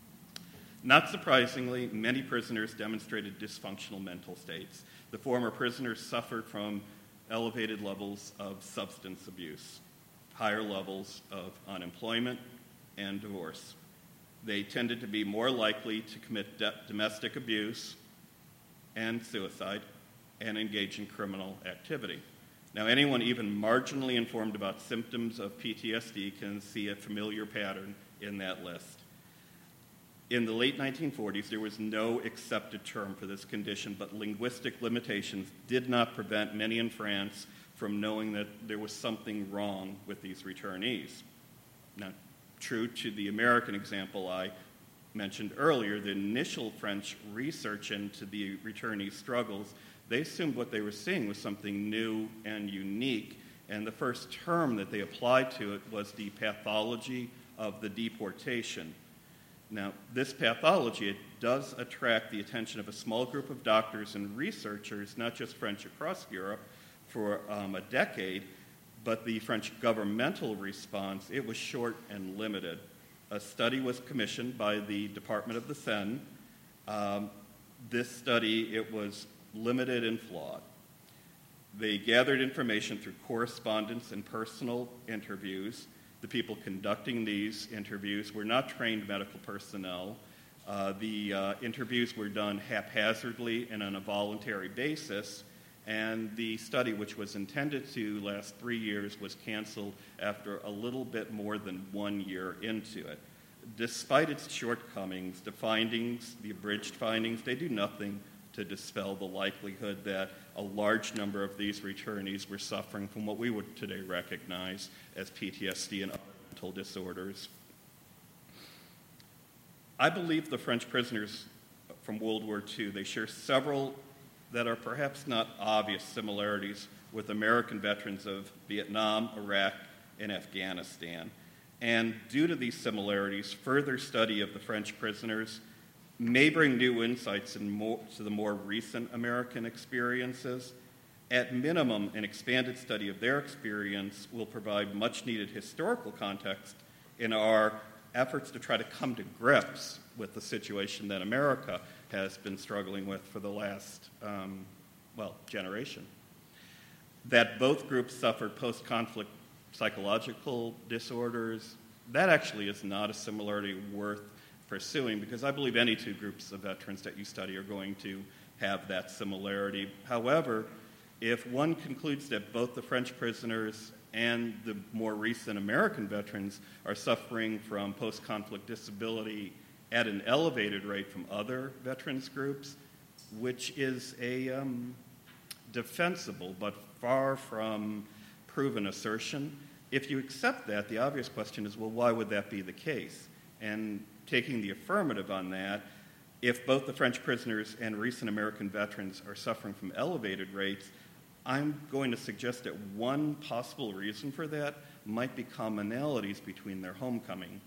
Not surprisingly, many prisoners demonstrated dysfunctional mental states. The former prisoners suffered from elevated levels of substance abuse, higher levels of unemployment, and divorce. They tended to be more likely to commit de- domestic abuse and suicide and engage in criminal activity. Now, anyone even marginally informed about symptoms of P T S D can see a familiar pattern in that list. In the late nineteen forties, there was no accepted term for this condition, but linguistic limitations did not prevent many in France from knowing that there was something wrong with these returnees. Now, true to the American example I mentioned earlier, the initial French research into the returnees' struggles, they assumed what they were seeing was something new and unique, and the first term that they applied to it was the pathology of the deportation. Now, this pathology, it does attract the attention of a small group of doctors and researchers, not just French across Europe, for um, a decade, but the French governmental response, it was short and limited. A study was commissioned by the Department of the Seine. Um, this study, it was limited and flawed. They gathered information through correspondence and personal interviews. The people conducting these interviews were not trained medical personnel. Uh, the uh, interviews were done haphazardly and on a voluntary basis, and the study, which was intended to last three years, was canceled after a little bit more than one year into it. Despite its shortcomings, the findings, the abridged findings, they do nothing to dispel the likelihood that a large number of these returnees were suffering from what we would today recognize as P T S D and other mental disorders. I believe the French prisoners from World War Two, they share several that are perhaps not obvious similarities with American veterans of Vietnam, Iraq, and Afghanistan. And due to these similarities, further study of the French prisoners may bring new insights in more, to the more recent American experiences. At minimum, an expanded study of their experience will provide much-needed historical context in our efforts to try to come to grips with the situation that America has been struggling with for the last, um, well, generation. That both groups suffered post-conflict psychological disorders, that actually is not a similarity worth pursuing, because I believe any two groups of veterans that you study are going to have that similarity. However, if one concludes that both the French prisoners and the more recent American veterans are suffering from post-conflict disability at an elevated rate from other veterans groups, which is a um, defensible but far from proven assertion. If you accept that, the obvious question is, well, why would that be the case? And taking the affirmative on that, if both the French prisoners and recent American veterans are suffering from elevated rates, I'm going to suggest that one possible reason for that might be commonalities between their homecoming.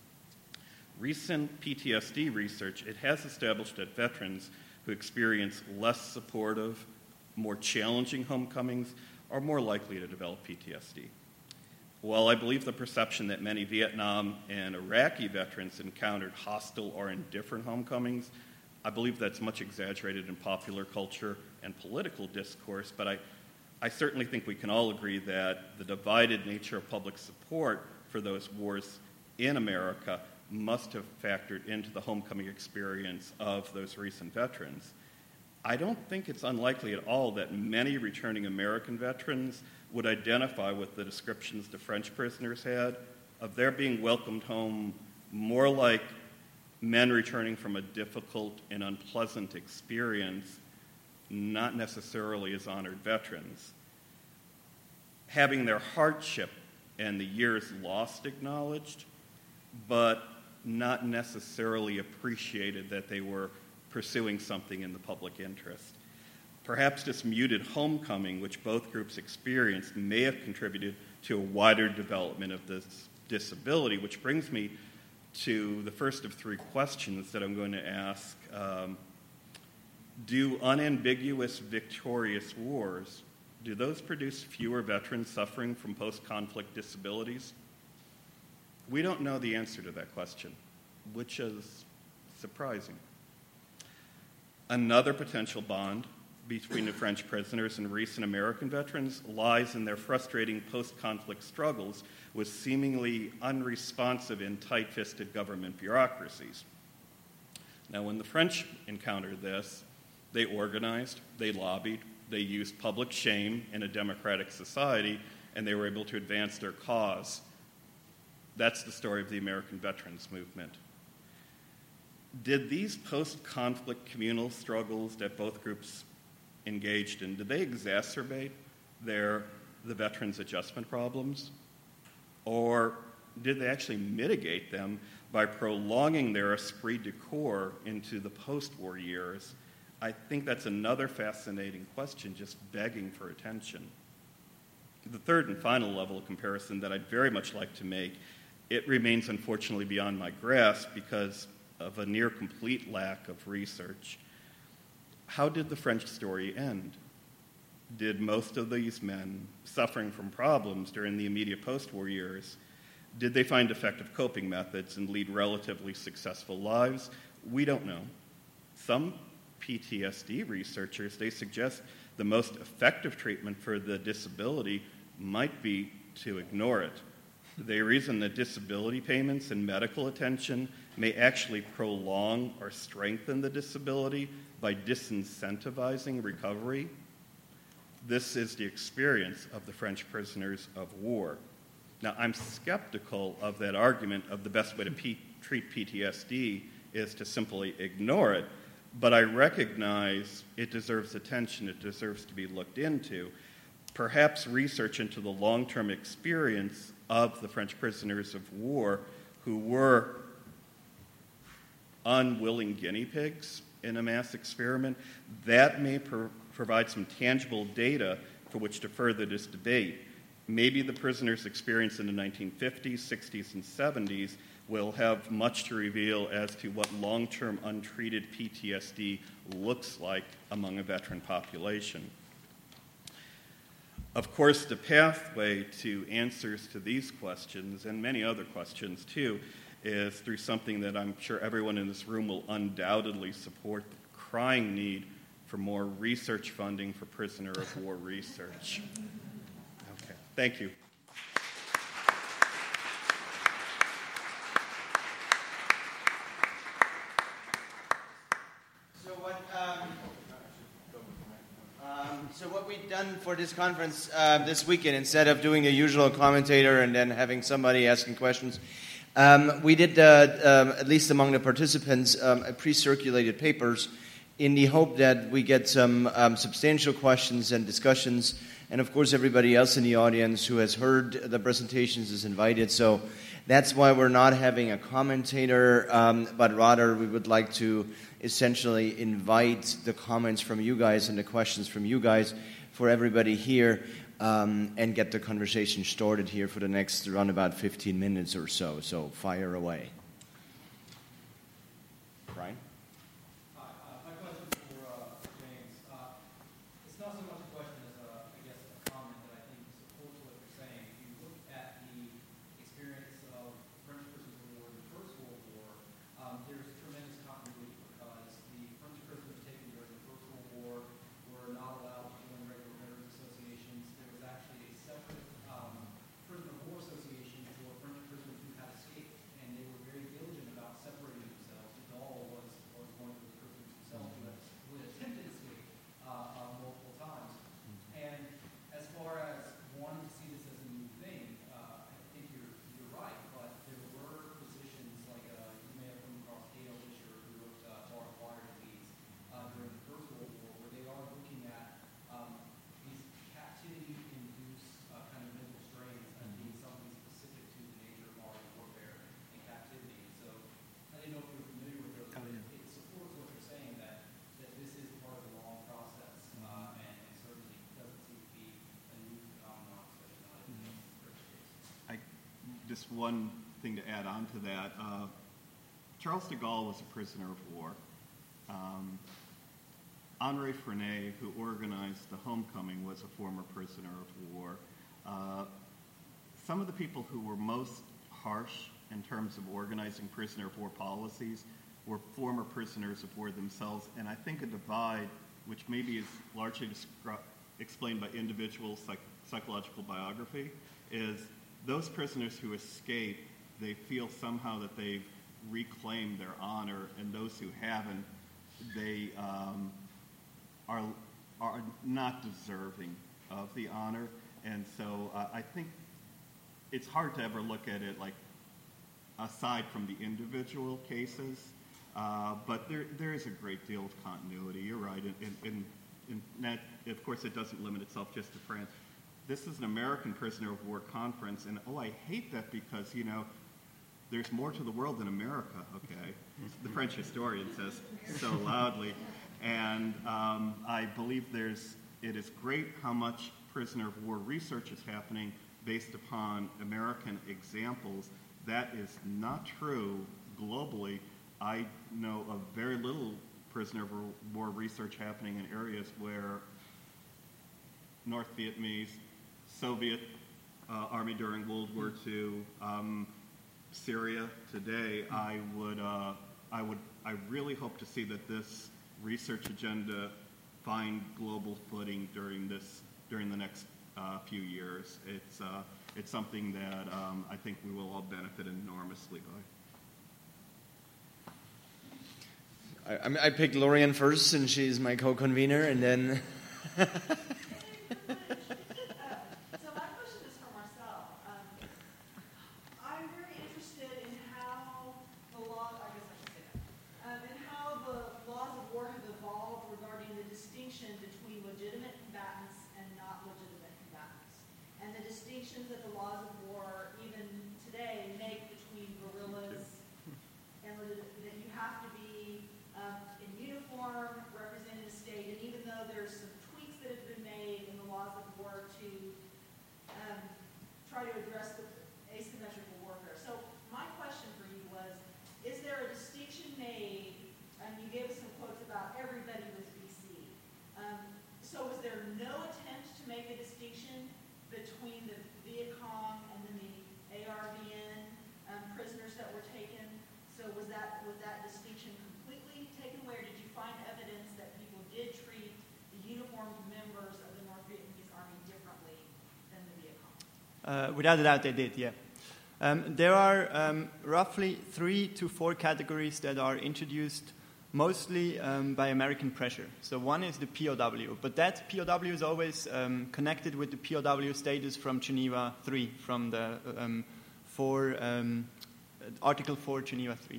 Recent P T S D research, it has established that veterans who experience less supportive, more challenging homecomings are more likely to develop P T S D. While I believe the perception that many Vietnam and Iraqi veterans encountered hostile or indifferent homecomings, I believe that's much exaggerated in popular culture and political discourse, but I, I certainly think we can all agree that the divided nature of public support for those wars in America must have factored into the homecoming experience of those recent veterans. I don't think it's unlikely at all that many returning American veterans would identify with the descriptions the French prisoners had of their being welcomed home more like men returning from a difficult and unpleasant experience, not necessarily as honored veterans. Having their hardship and the years lost acknowledged, but not necessarily appreciated that they were pursuing something in the public interest. Perhaps this muted homecoming, which both groups experienced, may have contributed to a wider development of this disability, which brings me to the first of three questions that I'm going to ask. Um, do unambiguous victorious wars, do those produce fewer veterans suffering from post-conflict disabilities? We don't know the answer to that question, which is surprising. Another potential bond between the French prisoners and recent American veterans lies in their frustrating post-conflict struggles with seemingly unresponsive and tight-fisted government bureaucracies. Now, when the French encountered this, they organized, they lobbied, they used public shame in a democratic society, and they were able to advance their cause. That's the story of the American Veterans Movement. Did these post-conflict communal struggles that both groups engaged in, did they exacerbate their, the veterans' adjustment problems? Or did they actually mitigate them by prolonging their esprit de corps into the post-war years? I think that's another fascinating question, just begging for attention. The third and final level of comparison that I'd very much like to make, it remains unfortunately beyond my grasp because of a near complete lack of research. How did the French story end? Did most of these men suffering from problems during the immediate post-war years, did they find effective coping methods and lead relatively successful lives? We don't know. Some P T S D researchers, they suggest the most effective treatment for the disability might be to ignore it. They reason that disability payments and medical attention may actually prolong or strengthen the disability by disincentivizing recovery. This is the experience of the French prisoners of war. Now, I'm skeptical of that argument of the best way to P- treat P T S D is to simply ignore it, but I recognize it deserves attention, it deserves to be looked into. Perhaps research into the long-term experience of the French prisoners of war who were unwilling guinea pigs in a mass experiment, that may pro- provide some tangible data for which to further this debate. Maybe the prisoners' experience in the nineteen fifties, sixties, and seventies will have much to reveal as to what long-term untreated P T S D looks like among a veteran population. Of course, the pathway to answers to these questions, and many other questions too, is through something that I'm sure everyone in this room will undoubtedly support, the crying need for more research funding for prisoner of war research. Okay, thank you. So what, um, um, so what we've done for this conference uh, this weekend, instead of doing a usual commentator and then having somebody asking questions, Um, we did, uh, um, at least among the participants, um, pre-circulated papers in the hope that we get some um, substantial questions and discussions. And, of course, everybody else in the audience who has heard the presentations is invited. So That's why we're not having a commentator, um, but rather we would like to essentially invite the comments from you guys and the questions from you guys for everybody here, um, and get the conversation started here for the next around about fifteen minutes or so. So fire away. Brian? Just one thing to add on to that. Uh, Charles de Gaulle was a prisoner of war. Um, Henri Frenay, who organized the homecoming, was a former prisoner of war. Uh, some of the people who were most harsh in terms of organizing prisoner of war policies were former prisoners of war themselves, and I think a divide, which maybe is largely descri- explained by individual psych- psychological biography, is those prisoners who escape, they feel somehow that they've reclaimed their honor, and those who haven't, they um, are are not deserving of the honor. And so uh, I think it's hard to ever look at it like aside from the individual cases, uh, but there there is a great deal of continuity. You're right, and, and, and, and that, of course, it doesn't limit itself just to France. This is an American prisoner of war conference, and oh, I hate that because, you know, there's more to the world than America, okay? The French historian says so loudly. And um, I believe there's, it is great how much prisoner of war research is happening based upon American examples. That is not true globally. I know of very little prisoner of war research happening in areas where North Vietnamese, Soviet uh, army during World War Two, um, Syria today. I would, uh, I would, I really hope to see that this research agenda find global footing during this, during the next uh, few years. It's, uh, it's something that um, I think we will all benefit enormously by. I, I, mean, I picked Lorian first, and she's my co-convener, and then. Uh, without a doubt, they did, yeah. Um, there are um, roughly three to four categories that are introduced mostly um, by American pressure. So one is the P O W, but that P O W is always um, connected with the P O W status from Geneva three, from the um, four, um, Article four, Geneva three.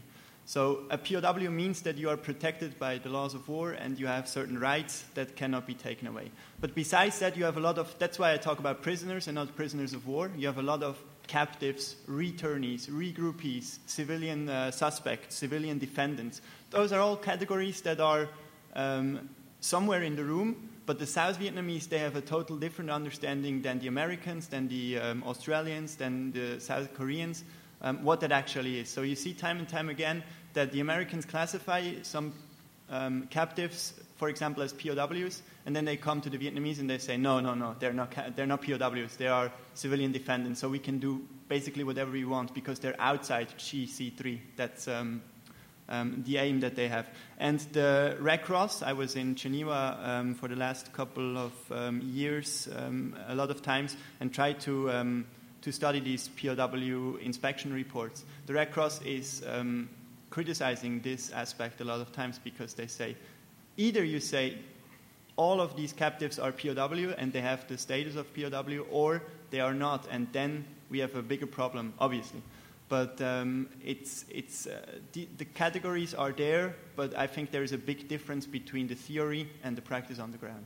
So a P O W means that you are protected by the laws of war and you have certain rights that cannot be taken away. But besides that, you have a lot of, that's why I talk about prisoners and not prisoners of war. You have a lot of captives, returnees, regroupees, civilian uh, suspects, civilian defendants. Those are all categories that are um, somewhere in the room, but the South Vietnamese, they have a total different understanding than the Americans, than the um, Australians, than the South Koreans, um, what that actually is. So you see time and time again that the Americans classify some um, captives, for example, as P O Ws, and then they come to the Vietnamese and they say, no, no, no, they're not, they're not P O Ws, they are civilian defendants, so we can do basically whatever we want because they're outside G C three. That's um, um, the aim that they have. And the Red Cross, I was in Geneva um, for the last couple of um, years, um, a lot of times, and tried to um, to study these P O W inspection reports. The Red Cross is um, criticizing this aspect a lot of times because they say, either you say all of these captives are P O W and they have the status of P O W, or they are not, and then we have a bigger problem, obviously. But um, it's, it's, uh, the, the categories are there, but I think there is a big difference between the theory and the practice on the ground.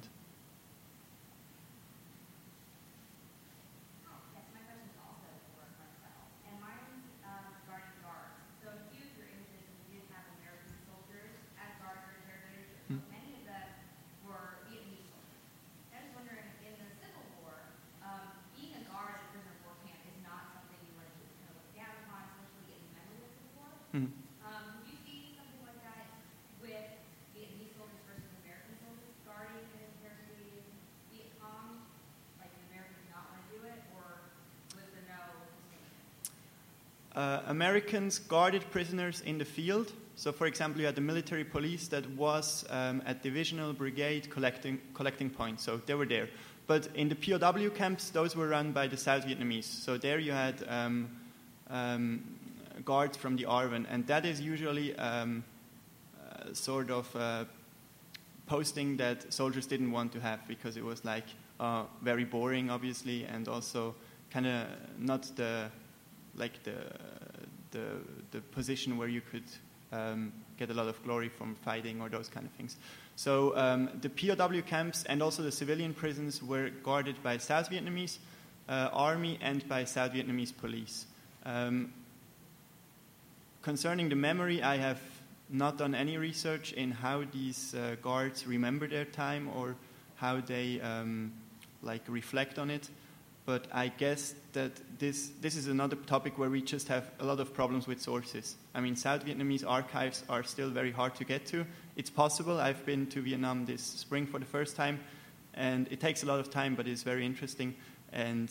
Mm-hmm. Um, do you see something like that with Vietnamese soldiers versus American soldiers guarding and interrogating Viet Cong? Like the Americans not want to do it, or was the no the same? Uh, Americans guarded prisoners in the field. So, for example, you had the military police that was um, at divisional brigade collecting collecting points. So they were there. But in the P O W camps, those were run by the South Vietnamese. So there you had um, um, guards from the A R V N, and that is usually um, uh, sort of uh, posting that soldiers didn't want to have because it was like uh, very boring, obviously, and also kind of not the like the the the position where you could um, get a lot of glory from fighting or those kind of things. So um, the P O W camps and also the civilian prisons were guarded by South Vietnamese uh, army and by South Vietnamese police. Um, Concerning the memory, I have not done any research in how these uh, guards remember their time or how they um, like reflect on it. But I guess that this this is another topic where we just have a lot of problems with sources. I mean, South Vietnamese archives are still very hard to get to. It's possible. I've been to Vietnam this spring for the first time, and it takes a lot of time, but it's very interesting. And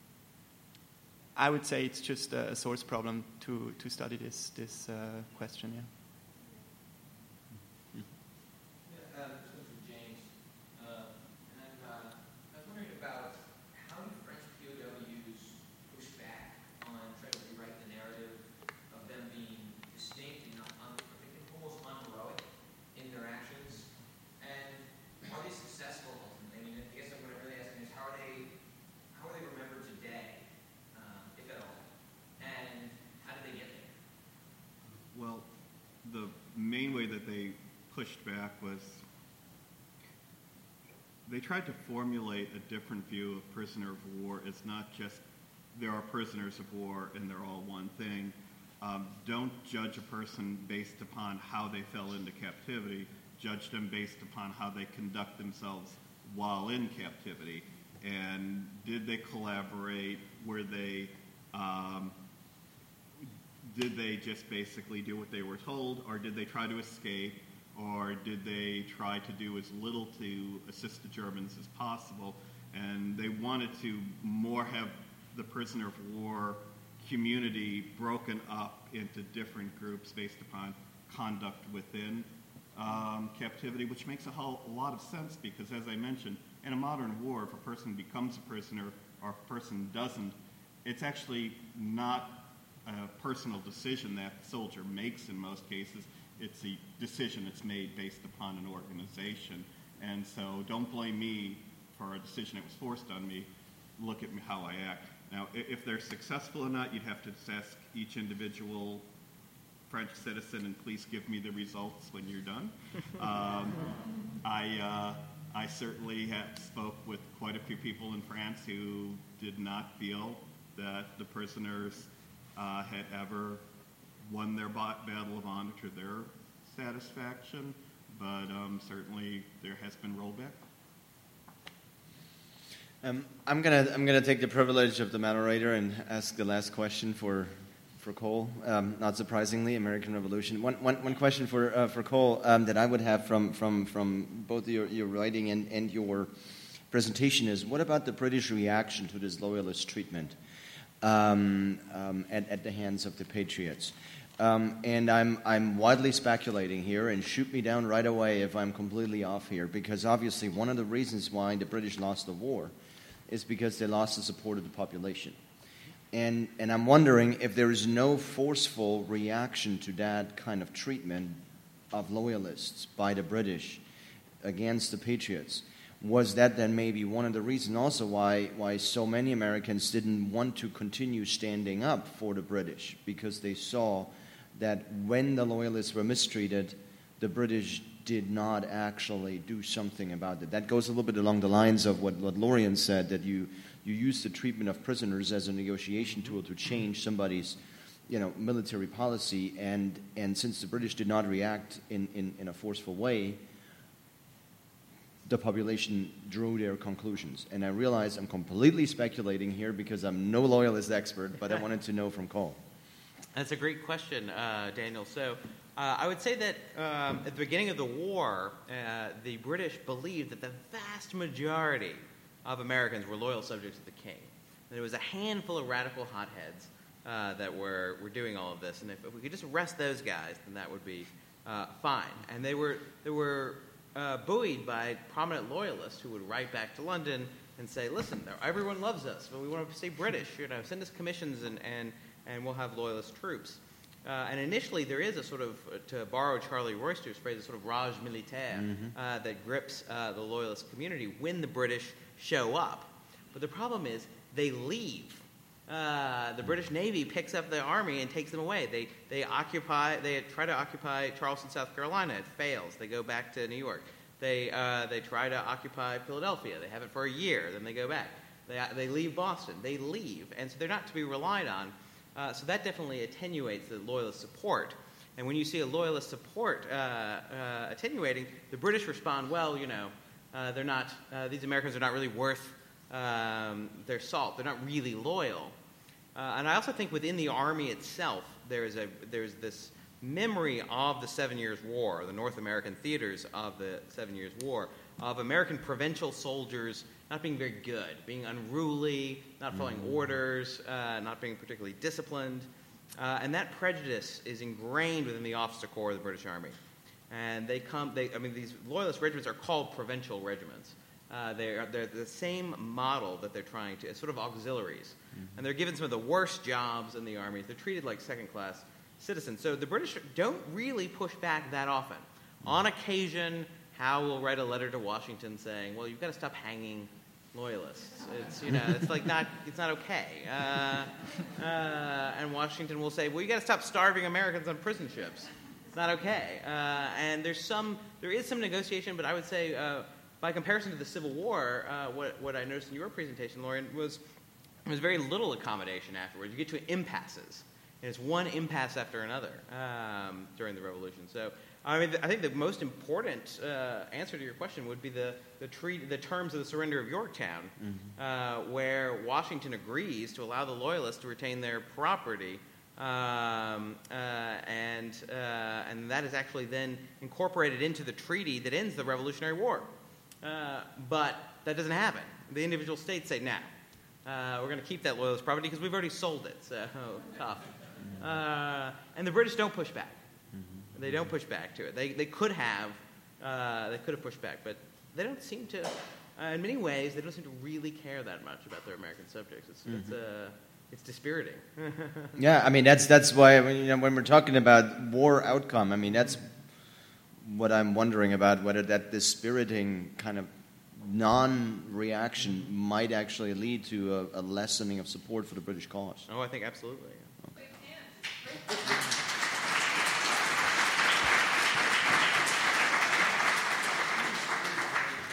I would say it's just a source problem to, to study this this uh, question. Yeah. Yeah, uh, this one's from James, uh, and uh, I was wondering about how do French P O Ws push back on trying to rewrite the narrative of them being distinct and not un- almost unheroic in their actions, and are they successful ultimately? I mean, I guess what I'm really asking is how are they how are they remembered today? Well, the main way that they pushed back was they tried to formulate a different view of prisoner of war. It's not just there are prisoners of war and they're all one thing. Um, don't judge a person based upon how they fell into captivity. Judge them based upon how they conduct themselves while in captivity. And did they collaborate? Were they... Um, Did they just basically do what they were told, or did they try to escape, or did they try to do as little to assist the Germans as possible? And they wanted to more have the prisoner of war community broken up into different groups based upon conduct within um, captivity, which makes a, whole, a lot of sense because, as I mentioned, in a modern war, if a person becomes a prisoner or if a person doesn't, it's actually not a personal decision that the soldier makes in most cases. It's a decision that's made based upon an organization. And so don't blame me for a decision that was forced on me. Look at me, how I act. Now, if they're successful or not, you'd have to assess each individual French citizen, and please give me the results when you're done. Um, I, uh, I certainly have spoke with quite a few people in France who did not feel that the prisoners uh, had ever won their battle of honor to their satisfaction, but um, certainly there has been rollback. Um, I'm gonna I'm gonna take the privilege of the moderator and ask the last question for for Cole. Um, not surprisingly, American Revolution. One one, one question for uh, for Cole um, that I would have from from from both your your writing and, and your presentation is, what about the British reaction to this loyalist treatment um, um, at at the hands of the Patriots? Um, and I'm I'm widely speculating here, and shoot me down right away if I'm completely off here, because obviously one of the reasons why the British lost the war is because they lost the support of the population. And and I'm wondering if there is no forceful reaction to that kind of treatment of loyalists by the British against the Patriots. Was that then maybe one of the reasons also why why so many Americans didn't want to continue standing up for the British, because they saw that when the loyalists were mistreated, the British did not actually do something about it. That goes a little bit along the lines of what, what Lorien said, that you, you use the treatment of prisoners as a negotiation tool to change somebody's you know, military policy, and, and since the British did not react in, in, in a forceful way, the population drew their conclusions. And I realize I'm completely speculating here because I'm no loyalist expert, but I wanted to know from Cole. That's a great question, uh, Daniel. So uh, I would say that um, at the beginning of the war, uh, the British believed that the vast majority of Americans were loyal subjects of the king. And there was a handful of radical hotheads uh, that were, were doing all of this. And if, if we could just arrest those guys, then that would be uh, fine. And they were, they were uh, buoyed by prominent loyalists who would write back to London and say, listen, everyone loves us, but we want to stay British. You know, send us commissions and... and and we'll have loyalist troops. Uh, and initially, there is a sort of, uh, to borrow Charlie Royster's phrase, a sort of rage militaire mm-hmm. uh, that grips uh, the loyalist community when the British show up. But the problem is, they leave. Uh, the British Navy picks up the army and takes them away. They they occupy. They try to occupy Charleston, South Carolina. It fails. They go back to New York. They uh, they try to occupy Philadelphia. They have it for a year. Then they go back. They they leave Boston. They leave, and so they're not to be relied on. Uh, so that definitely attenuates the loyalist support. And when you see a loyalist support uh, uh, attenuating, the British respond, well, you know, uh, they're not, uh, these Americans are not really worth um, their salt. They're not really loyal. Uh, and I also think within the Army itself, there's a there's this memory of the Seven Years' War, the North American theaters of the Seven Years' War, of American provincial soldiers not being very good, being unruly, not following mm-hmm. orders, uh, not being particularly disciplined. Uh, and that prejudice is ingrained within the officer corps of the British Army. And they come, they, I mean, these loyalist regiments are called provincial regiments. Uh, they are, they're the same model that they're trying to, it's sort of auxiliaries. Mm-hmm. And they're given some of the worst jobs in the army. They're treated like second-class citizens. So the British don't really push back that often. Mm-hmm. On occasion, Howe will write a letter to Washington saying, well, you've got to stop hanging loyalists. It's, you know, it's like not, it's not okay. Uh, uh, and Washington will say, well, you got to stop starving Americans on prison ships. It's not okay. Uh, and there's some, there is some negotiation, but I would say, uh, by comparison to the Civil War, uh, what, what I noticed in your presentation, Lorien, was there was very little accommodation afterwards. You get to impasses, and it's one impasse after another um, during the Revolution. So, I mean, I think the most important uh, answer to your question would be the the, treat, the terms of the surrender of Yorktown, mm-hmm. uh, where Washington agrees to allow the Loyalists to retain their property, um, uh, and uh, and that is actually then incorporated into the treaty that ends the Revolutionary War. Uh, but that doesn't happen. The individual states say, no, uh, we're going to keep that Loyalist property because we've already sold it, so tough. Uh, and the British don't push back. Mm-hmm. They don't push back to it. They they could have, uh, they could have pushed back, but they don't seem to, uh, in many ways, they don't seem to really care that much about their American subjects. It's, mm-hmm. it's, uh, it's dispiriting. Yeah, I mean, that's that's why, I mean, you know, when we're talking about war outcome, I mean, that's what I'm wondering about, whether that dispiriting kind of non-reaction might actually lead to a, a lessening of support for the British cause. Oh, I think absolutely.